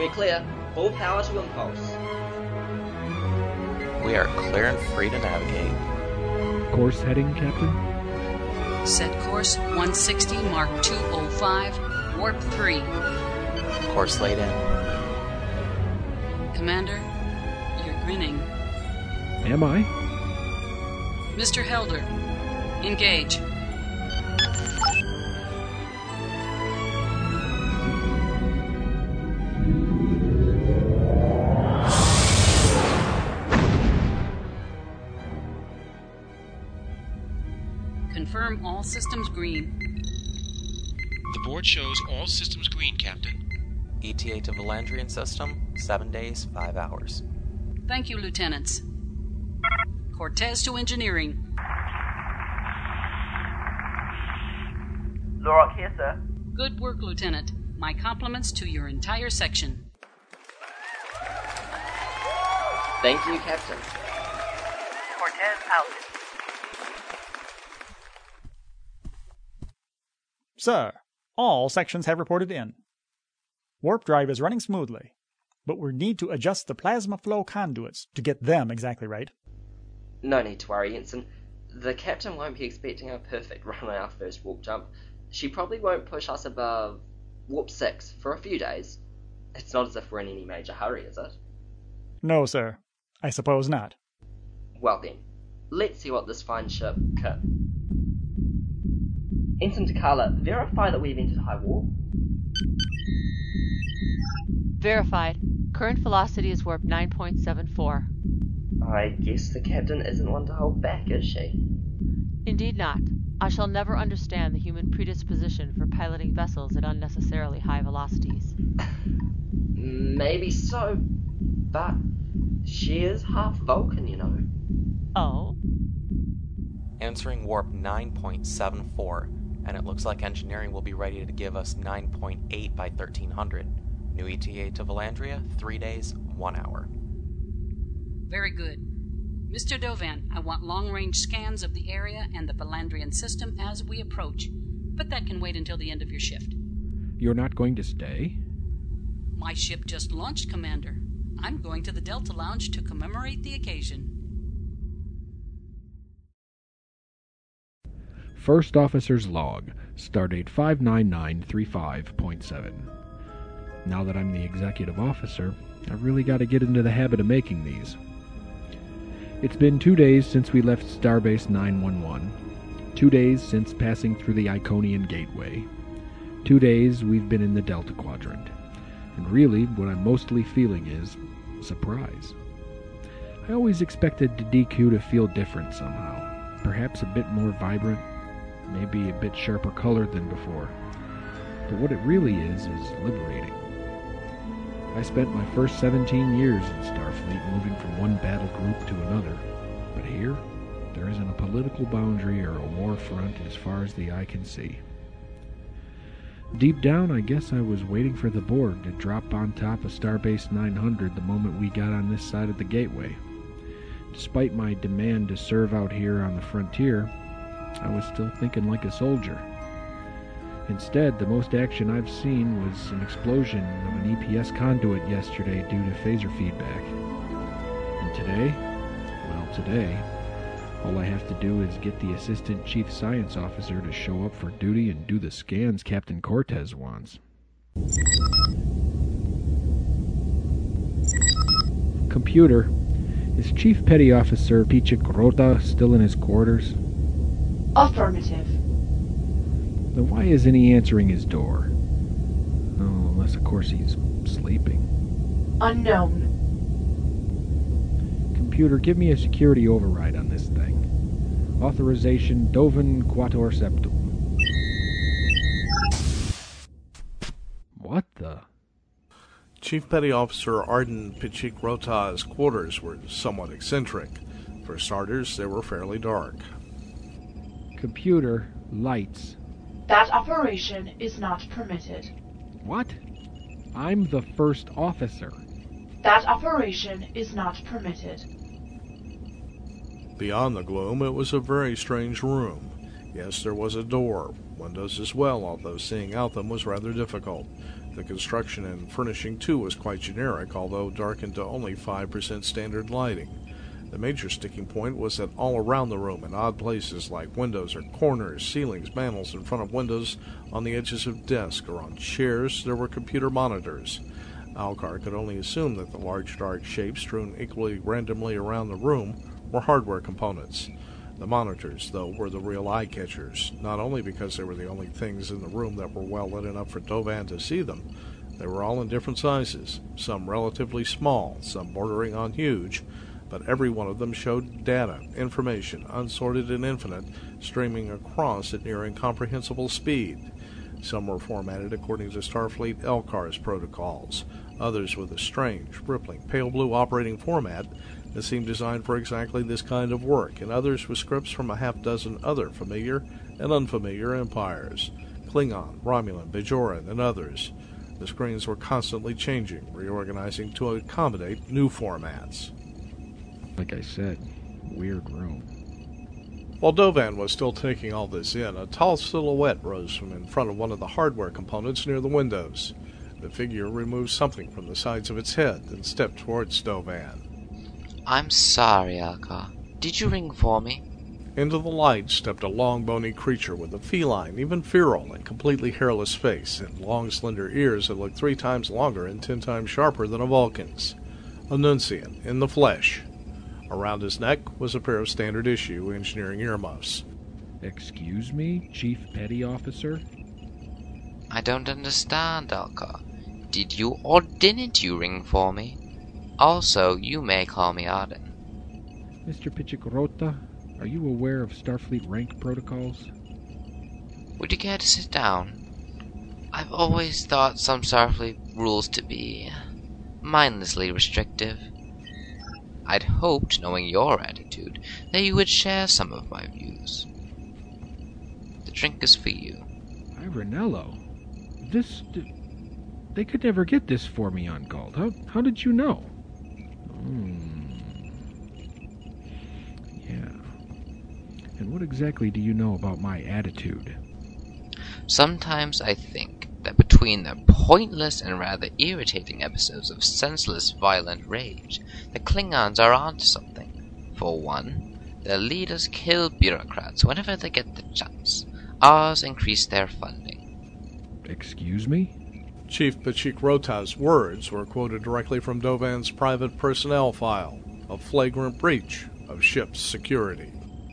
We're clear. Full power to impulse. We are clear and free to navigate. Course heading, Captain? Set course one sixty, Mark two oh five, warp three. Course laid in. Commander, you're grinning. Am I? Mister Helder, engage. Confirm all systems green. The board shows all systems green, Captain. E T A to Valandrian system, seven days, five hours. Thank you, Lieutenants. Cortez to engineering. Lorok here, sir. Good work, Lieutenant. My compliments to your entire section. Thank you, Captain. Cortez out. Sir, all sections have reported in. Warp drive is running smoothly, but we need to adjust the plasma flow conduits to get them exactly right. No need to worry, Ensign. The captain won't be expecting a perfect run on our first warp jump. She probably won't push us above warp six for a few days. It's not as if we're in any major hurry, is it? No, sir. I suppose not. Well then, let's see what this fine ship can. Ensign Takala, verify that we've entered high warp. Verified. Current velocity is warp nine point seven four. I guess the captain isn't one to hold back, is she? Indeed not. I shall never understand the human predisposition for piloting vessels at unnecessarily high velocities. Maybe so, but she is half Vulcan, you know. Oh? Answering warp nine point seven four, and it looks like engineering will be ready to give us nine point eight by thirteen hundred. New E T A to Valandria, three days, one hour. Very good. Mister Dovan, I want long-range scans of the area and the Valandrian system as we approach, but that can wait until the end of your shift. You're not going to stay? My ship just launched, Commander. I'm going to the Delta Lounge to commemorate the occasion. First Officer's Log, Stardate five nine nine three five point seven. Now that I'm the executive officer, I've really got to get into the habit of making these. It's been two days since we left Starbase nine one one, two days since passing through the Iconian Gateway, two days we've been in the Delta Quadrant, and really what I'm mostly feeling is surprise. I always expected the D Q to feel different somehow, perhaps a bit more vibrant, maybe a bit sharper colored than before, but what it really is is liberating. I spent my first seventeen years in Starfleet moving from one battle group to another, but here, there isn't a political boundary or a war front as far as the eye can see. Deep down, I guess I was waiting for the Borg to drop on top of Starbase nine hundred the moment we got on this side of the gateway. Despite my demand to serve out here on the frontier, I was still thinking like a soldier. Instead, the most action I've seen was an explosion of an E P S conduit yesterday due to phaser feedback. And today, well today, all I have to do is get the Assistant Chief Science Officer to show up for duty and do the scans Captain Cortez wants. Computer, is Chief Petty Officer Pichik Rota still in his quarters? Affirmative. Then why isn't he answering his door? Oh, unless of course he's sleeping. Unknown. Computer, give me a security override on this thing. Authorization Dovan Quator Septum. What the? Chief Petty Officer Arden Pichik Rota's quarters were somewhat eccentric. For starters, they were fairly dark. Computer, lights. That operation is not permitted. What? I'm the first officer. That operation is not permitted. Beyond the gloom, it was a very strange room. Yes, there was a door, windows as well, although seeing out them was rather difficult. The construction and furnishing, too, was quite generic, although darkened to only five percent standard lighting. The major sticking point was that all around the room, in odd places like windows or corners, ceilings, mantels in front of windows, on the edges of desks or on chairs, there were computer monitors. Alcar could only assume that the large dark shapes strewn equally randomly around the room were hardware components. The monitors, though, were the real eye-catchers, not only because they were the only things in the room that were well lit enough for Dovan to see them. They were all in different sizes, some relatively small, some bordering on huge, but every one of them showed data, information, unsorted and infinite, streaming across at near incomprehensible speed. Some were formatted according to Starfleet Elcar's protocols, others with a strange, rippling, pale blue operating format that seemed designed for exactly this kind of work, and others with scripts from a half-dozen other familiar and unfamiliar empires, Klingon, Romulan, Bajoran, and others. The screens were constantly changing, reorganizing to accommodate new formats. Like I said, weird room. While Dovan was still taking all this in, a tall silhouette rose from in front of one of the hardware components near the windows. The figure removed something from the sides of its head and stepped towards Dovan. I'm sorry, Alcar. Did you ring for me? Into the light stepped a long, bony creature with a feline, even feral, and completely hairless face, and long, slender ears that looked three times longer and ten times sharper than a Vulcan's. A Nuncian, in the flesh. Around his neck was a pair of standard-issue engineering earmuffs. Excuse me, Chief Petty Officer? I don't understand, Alcar. Did you or didn't you ring for me? Also, you may call me Arden. Mister Pichikrota, are you aware of Starfleet rank protocols? Would you care to sit down? I've always thought some Starfleet rules to be mindlessly restrictive. I'd hoped, knowing your attitude, that you would share some of my views. The drink is for you. Ironello? This... They could never get this for me on Gald. How, how did you know? Hmm. Yeah. And what exactly do you know about my attitude? Sometimes I think that between the pointless and rather irritating episodes of senseless violent rage, the Klingons are onto something. For one, their leaders kill bureaucrats whenever they get the chance. Ours increase their funding. Excuse me? Chief Pachikrota's words were quoted directly from Dovan's private personnel file, a flagrant breach of ship's security.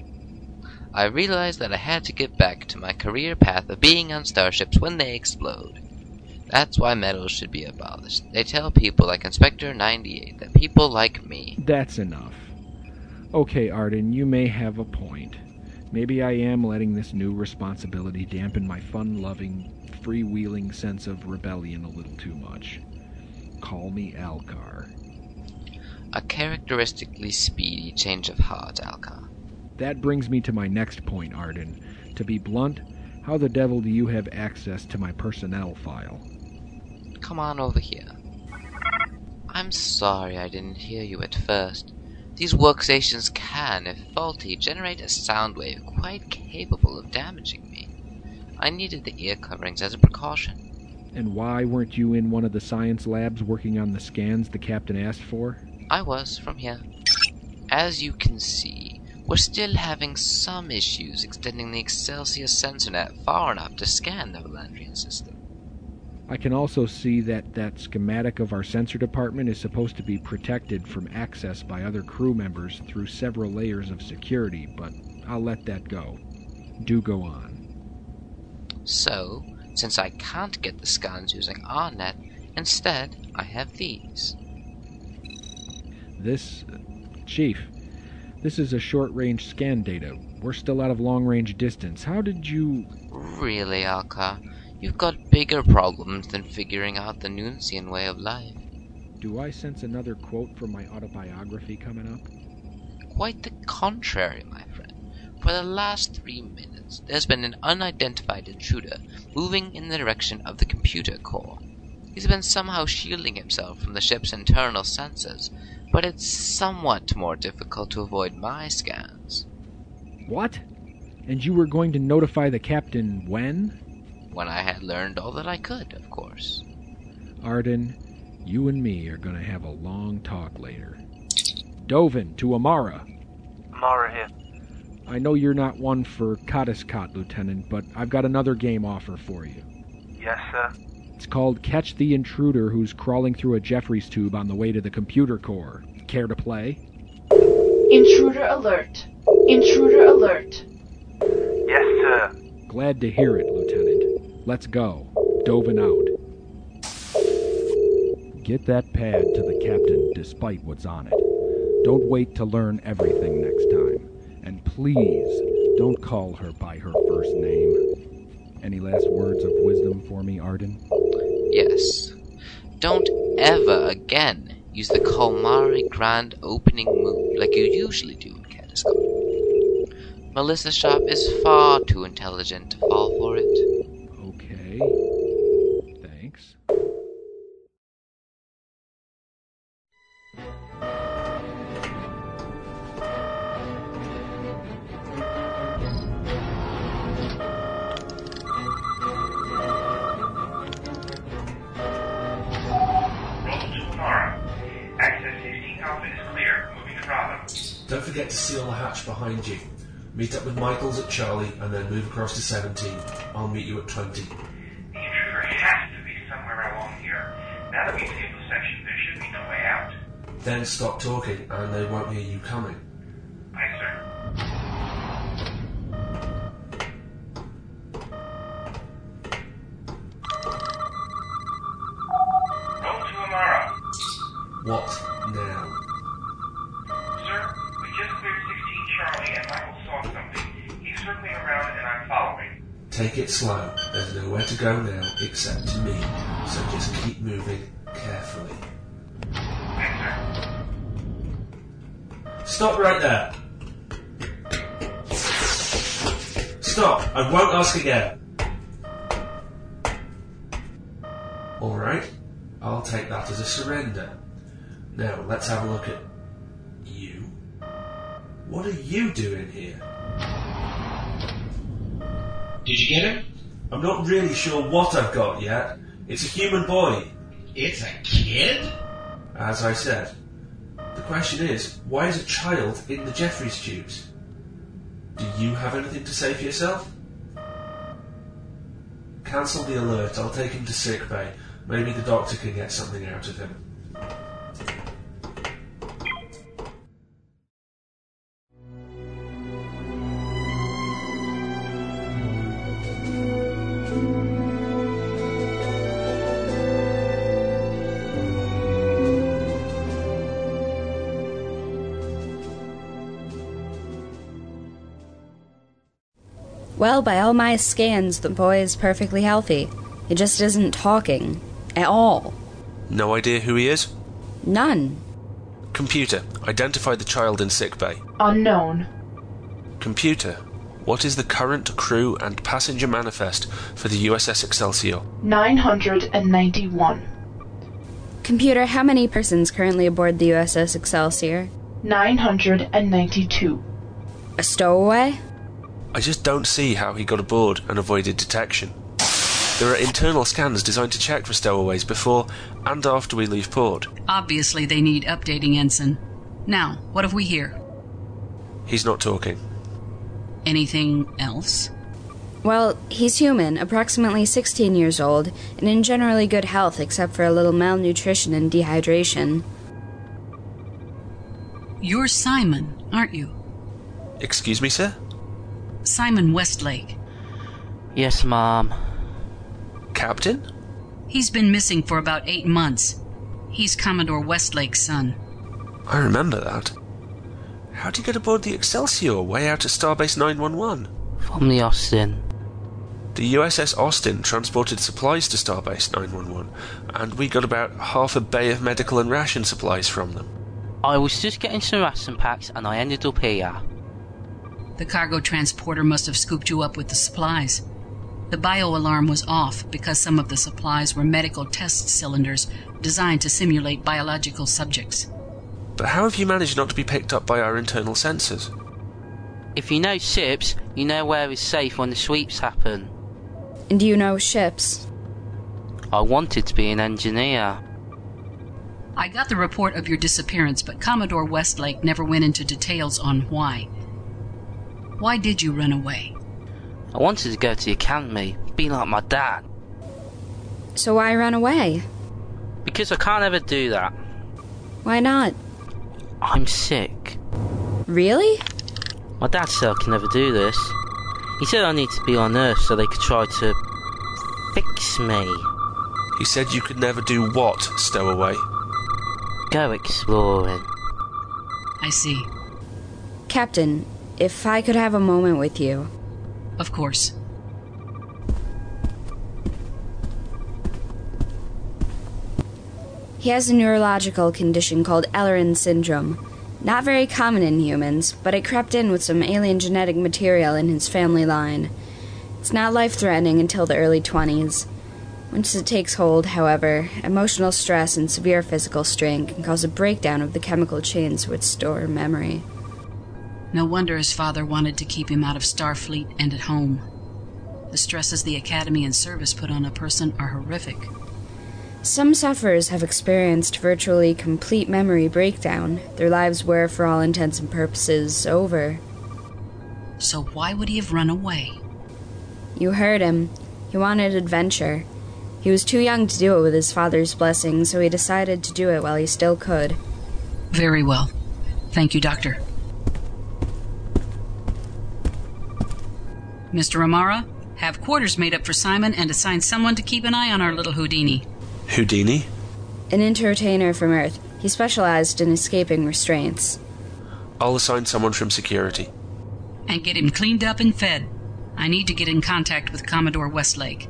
I realized that I had to get back to my career path of being on starships when they explode. That's why medals should be abolished. They tell people like Inspector ninety-eight that people like me... That's enough. Okay, Arden, you may have a point. Maybe I am letting this new responsibility dampen my fun-loving, freewheeling sense of rebellion a little too much. Call me Alcar. A characteristically speedy change of heart, Alcar. That brings me to my next point, Arden. To be blunt, how the devil do you have access to my personnel file? Come on over here. I'm sorry I didn't hear you at first. These workstations can, if faulty, generate a sound wave quite capable of damaging me. I needed the ear coverings as a precaution. And why weren't you in one of the science labs working on the scans the captain asked for? I was, from here. As you can see, we're still having some issues extending the Excelsior sensor net far enough to scan the Valandrian system. I can also see that that schematic of our sensor department is supposed to be protected from access by other crew members through several layers of security, but I'll let that go. Do go on. So, since I can't get the scans using our net, instead I have these. This... Uh, Chief, this is a short-range scan data. We're still out of long-range distance. How did you... Really, Alcar? You've got bigger problems than figuring out the Nuncian way of life. Do I sense another quote from my autobiography coming up? Quite the contrary, my friend. For the last three minutes, there's been an unidentified intruder moving in the direction of the computer core. He's been somehow shielding himself from the ship's internal sensors, but it's somewhat more difficult to avoid my scans. What? And you were going to notify the captain when? When I had learned all that I could, of course. Arden, you and me are going to have a long talk later. Dovin, to Amara. Amara here. I know you're not one for Kadiscot, Lieutenant, but I've got another game offer for you. Yes, sir? It's called Catch the Intruder Who's Crawling Through a Jeffries Tube on the Way to the Computer Core. Care to play? Intruder alert. Intruder alert. Yes, sir. Glad to hear it, Lieutenant. Let's go. Dovin out. Get that pad to the captain despite what's on it. Don't wait to learn everything next time. And please, don't call her by her first name. Any last words of wisdom for me, Arden? Yes. Don't ever again use the Kalmari Grand opening move like you usually do in Kadiscot. Melissa Sharp is far too intelligent to fall for it. Okay. Thanks. Don't forget to seal the hatch behind you. Meet up with Michaels at Charlie and then move across to seventeen. I'll meet you at twenty. The intruder has to be somewhere along here. Now that we've sealed the section, there should be no way out. Then stop talking and they won't hear you coming. Aye, sir. Roll to Amara. What now? Sir, we just cleared sixteen Charlie and Michael saw something. He's circling around and I'm following. Take it slow. There's nowhere to go now except to me. So just keep moving carefully. Yes, sir. Stop right there. Stop. I won't ask again. Alright. I'll take that as a surrender. Now, let's have a look at you. What are you doing here? Did you get it? I'm not really sure what I've got yet. It's a human boy. It's a kid? As I said. The question is, why is a child in the Jeffries tubes? Do you have anything to say for yourself? Cancel the alert. I'll take him to sick bay. Maybe the doctor can get something out of him. Well, by all my scans, the boy is perfectly healthy. He just isn't talking. At all. No idea who he is? None. Computer, identify the child in sickbay. Unknown. Computer, what is the current crew and passenger manifest for the U S S Excelsior? nine hundred ninety-one. Computer, how many persons currently aboard the U S S Excelsior? nine hundred ninety-two. A stowaway? I just don't see how he got aboard and avoided detection. There are internal scans designed to check for stowaways before and after we leave port. Obviously they need updating, Ensign. Now, what have we here? He's not talking. Anything else? Well, he's human, approximately sixteen years old, and in generally good health except for a little malnutrition and dehydration. You're Simon, aren't you? Excuse me, sir? Simon Westlake. Yes, Mom. Captain? He's been missing for about eight months. He's Commodore Westlake's son. I remember that. How'd you get aboard the Excelsior way out at Starbase nine one one? From the Austin. The U S S Austin transported supplies to Starbase nine one one, and we got about half a bay of medical and ration supplies from them. I was just getting some ration packs and I ended up here. The cargo transporter must have scooped you up with the supplies. The bio-alarm was off because some of the supplies were medical test cylinders designed to simulate biological subjects. But how have you managed not to be picked up by our internal sensors? If you know ships, you know where is safe when the sweeps happen. And do you know ships? I wanted to be an engineer. I got the report of your disappearance, but Commodore Westlake never went into details on why. Why did you run away? I wanted to go to the academy, be like my dad. So why run away? Because I can't ever do that. Why not? I'm sick. Really? My dad said I can never do this. He said I need to be on Earth so they could try to fix me. He said you could never do what, Stowaway? Go exploring. I see. Captain, if I could have a moment with you. Of course. He has a neurological condition called Ellerin syndrome. Not very common in humans, but it crept in with some alien genetic material in his family line. It's not life-threatening until the early twenties. Once it takes hold, however, emotional stress and severe physical strain can cause a breakdown of the chemical chains which store memory. No wonder his father wanted to keep him out of Starfleet and at home. The stresses the Academy and service put on a person are horrific. Some sufferers have experienced virtually complete memory breakdown. Their lives were, for all intents and purposes, over. So why would he have run away? You heard him. He wanted adventure. He was too young to do it with his father's blessing, so he decided to do it while he still could. Very well. Thank you, Doctor. Mister Amara, have quarters made up for Simon and assign someone to keep an eye on our little Houdini. Houdini? An entertainer from Earth. He specialized in escaping restraints. I'll assign someone from security. And get him cleaned up and fed. I need to get in contact with Commodore Westlake.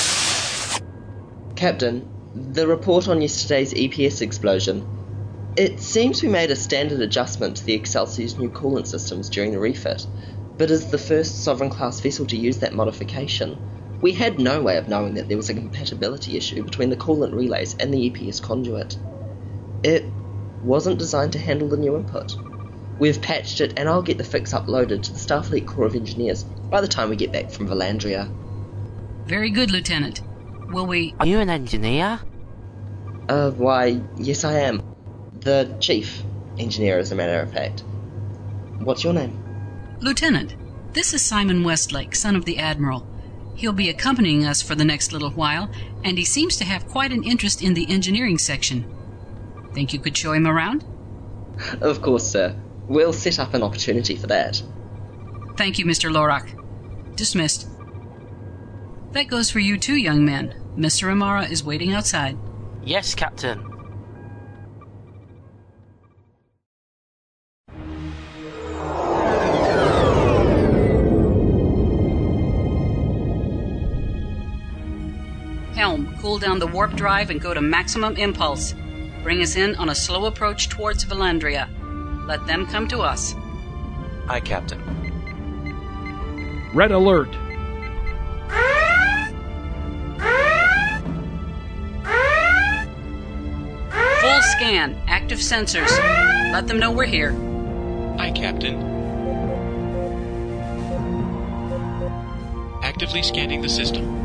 Captain, the report on yesterday's E P S explosion. It seems we made a standard adjustment to the Excelsior's new coolant systems during the refit, but as the first Sovereign-class vessel to use that modification, we had no way of knowing that there was a compatibility issue between the coolant relays and the E P S conduit. It wasn't designed to handle the new input. We've patched it, and I'll get the fix uploaded to the Starfleet Corps of Engineers by the time we get back from Valandria. Very good, Lieutenant. Will we... Are you an engineer? Uh, why, yes I am. The chief engineer, as a matter of fact. What's your name? Lieutenant, this is Simon Westlake, son of the Admiral. He'll be accompanying us for the next little while, and he seems to have quite an interest in the engineering section. Think you could show him around? Of course, sir. We'll set up an opportunity for that. Thank you, Mister Lorak. Dismissed. That goes for you too, young men. Mister Amara is waiting outside. Yes, Captain. Helm, cool down the warp drive and go to maximum impulse. Bring us in on a slow approach towards Valandria. Let them come to us. Aye, Captain. Red alert! Full scan. Active sensors. Let them know we're here. Aye, Captain. Actively scanning the system.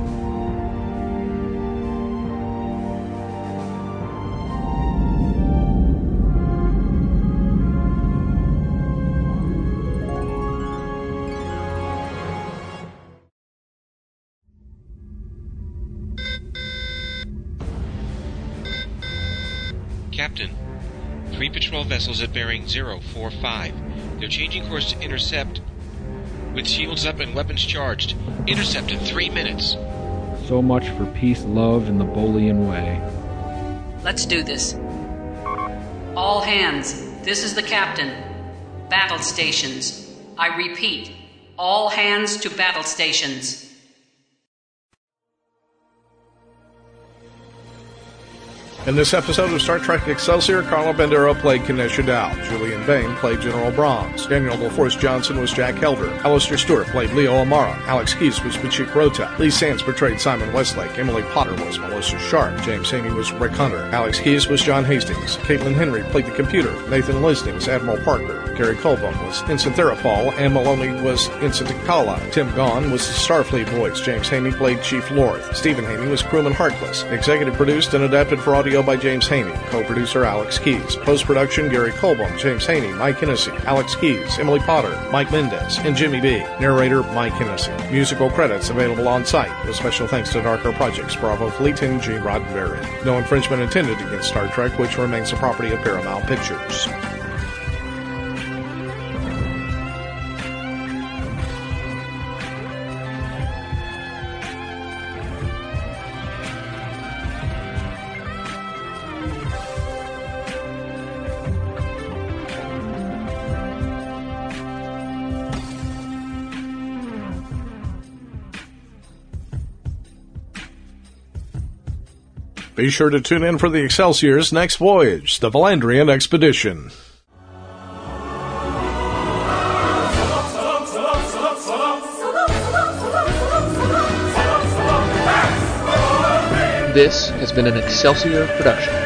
Captain, three patrol vessels at bearing zero four five. They're changing course to intercept with shields up and weapons charged. Intercept in three minutes. So much for peace, love, and the Bolian way. Let's do this. All hands, this is the captain. Battle stations. I repeat, all hands to battle stations. In this episode of Star Trek Excelsior, Carlo Bandera played Kinesha Dow. Julian Bain played General Brahms. Daniel LaForce Johnson was Jack Helder. Alistair Stewart played Leo Amara. Alex Keyes was Bachik Rota. Lee Sands portrayed Simon Westlake. Emily Potter was Melissa Sharp. James Haney was Rick Hunter. Alex Keyes was John Hastings. Caitlin Henry played the computer. Nathan Listings, Admiral Parker. Gary Colbum was Ensign Therapal. Anne Maloney was Ensign Tikala. Tim Gaughan was the Starfleet voice. James Haney played Chief Lorth. Stephen Haney was Crewman Harkless. Executive produced and adapted for audio by James Haney. Co-producer Alex Keyes. Post-production Gary Colbum, James Haney, Mike Hennessy, Alex Keyes, Emily Potter, Mike Mendez, and Jimmy B. Narrator Mike Hennessy. Musical credits available on site, with special thanks to Darker Projects, Bravo Fleet, and G. Roddenberry. No infringement intended against Star Trek, which remains the property of Paramount Pictures. Be sure to tune in for the Excelsior's next voyage, the Valandrian Expedition. This has been an Excelsior production.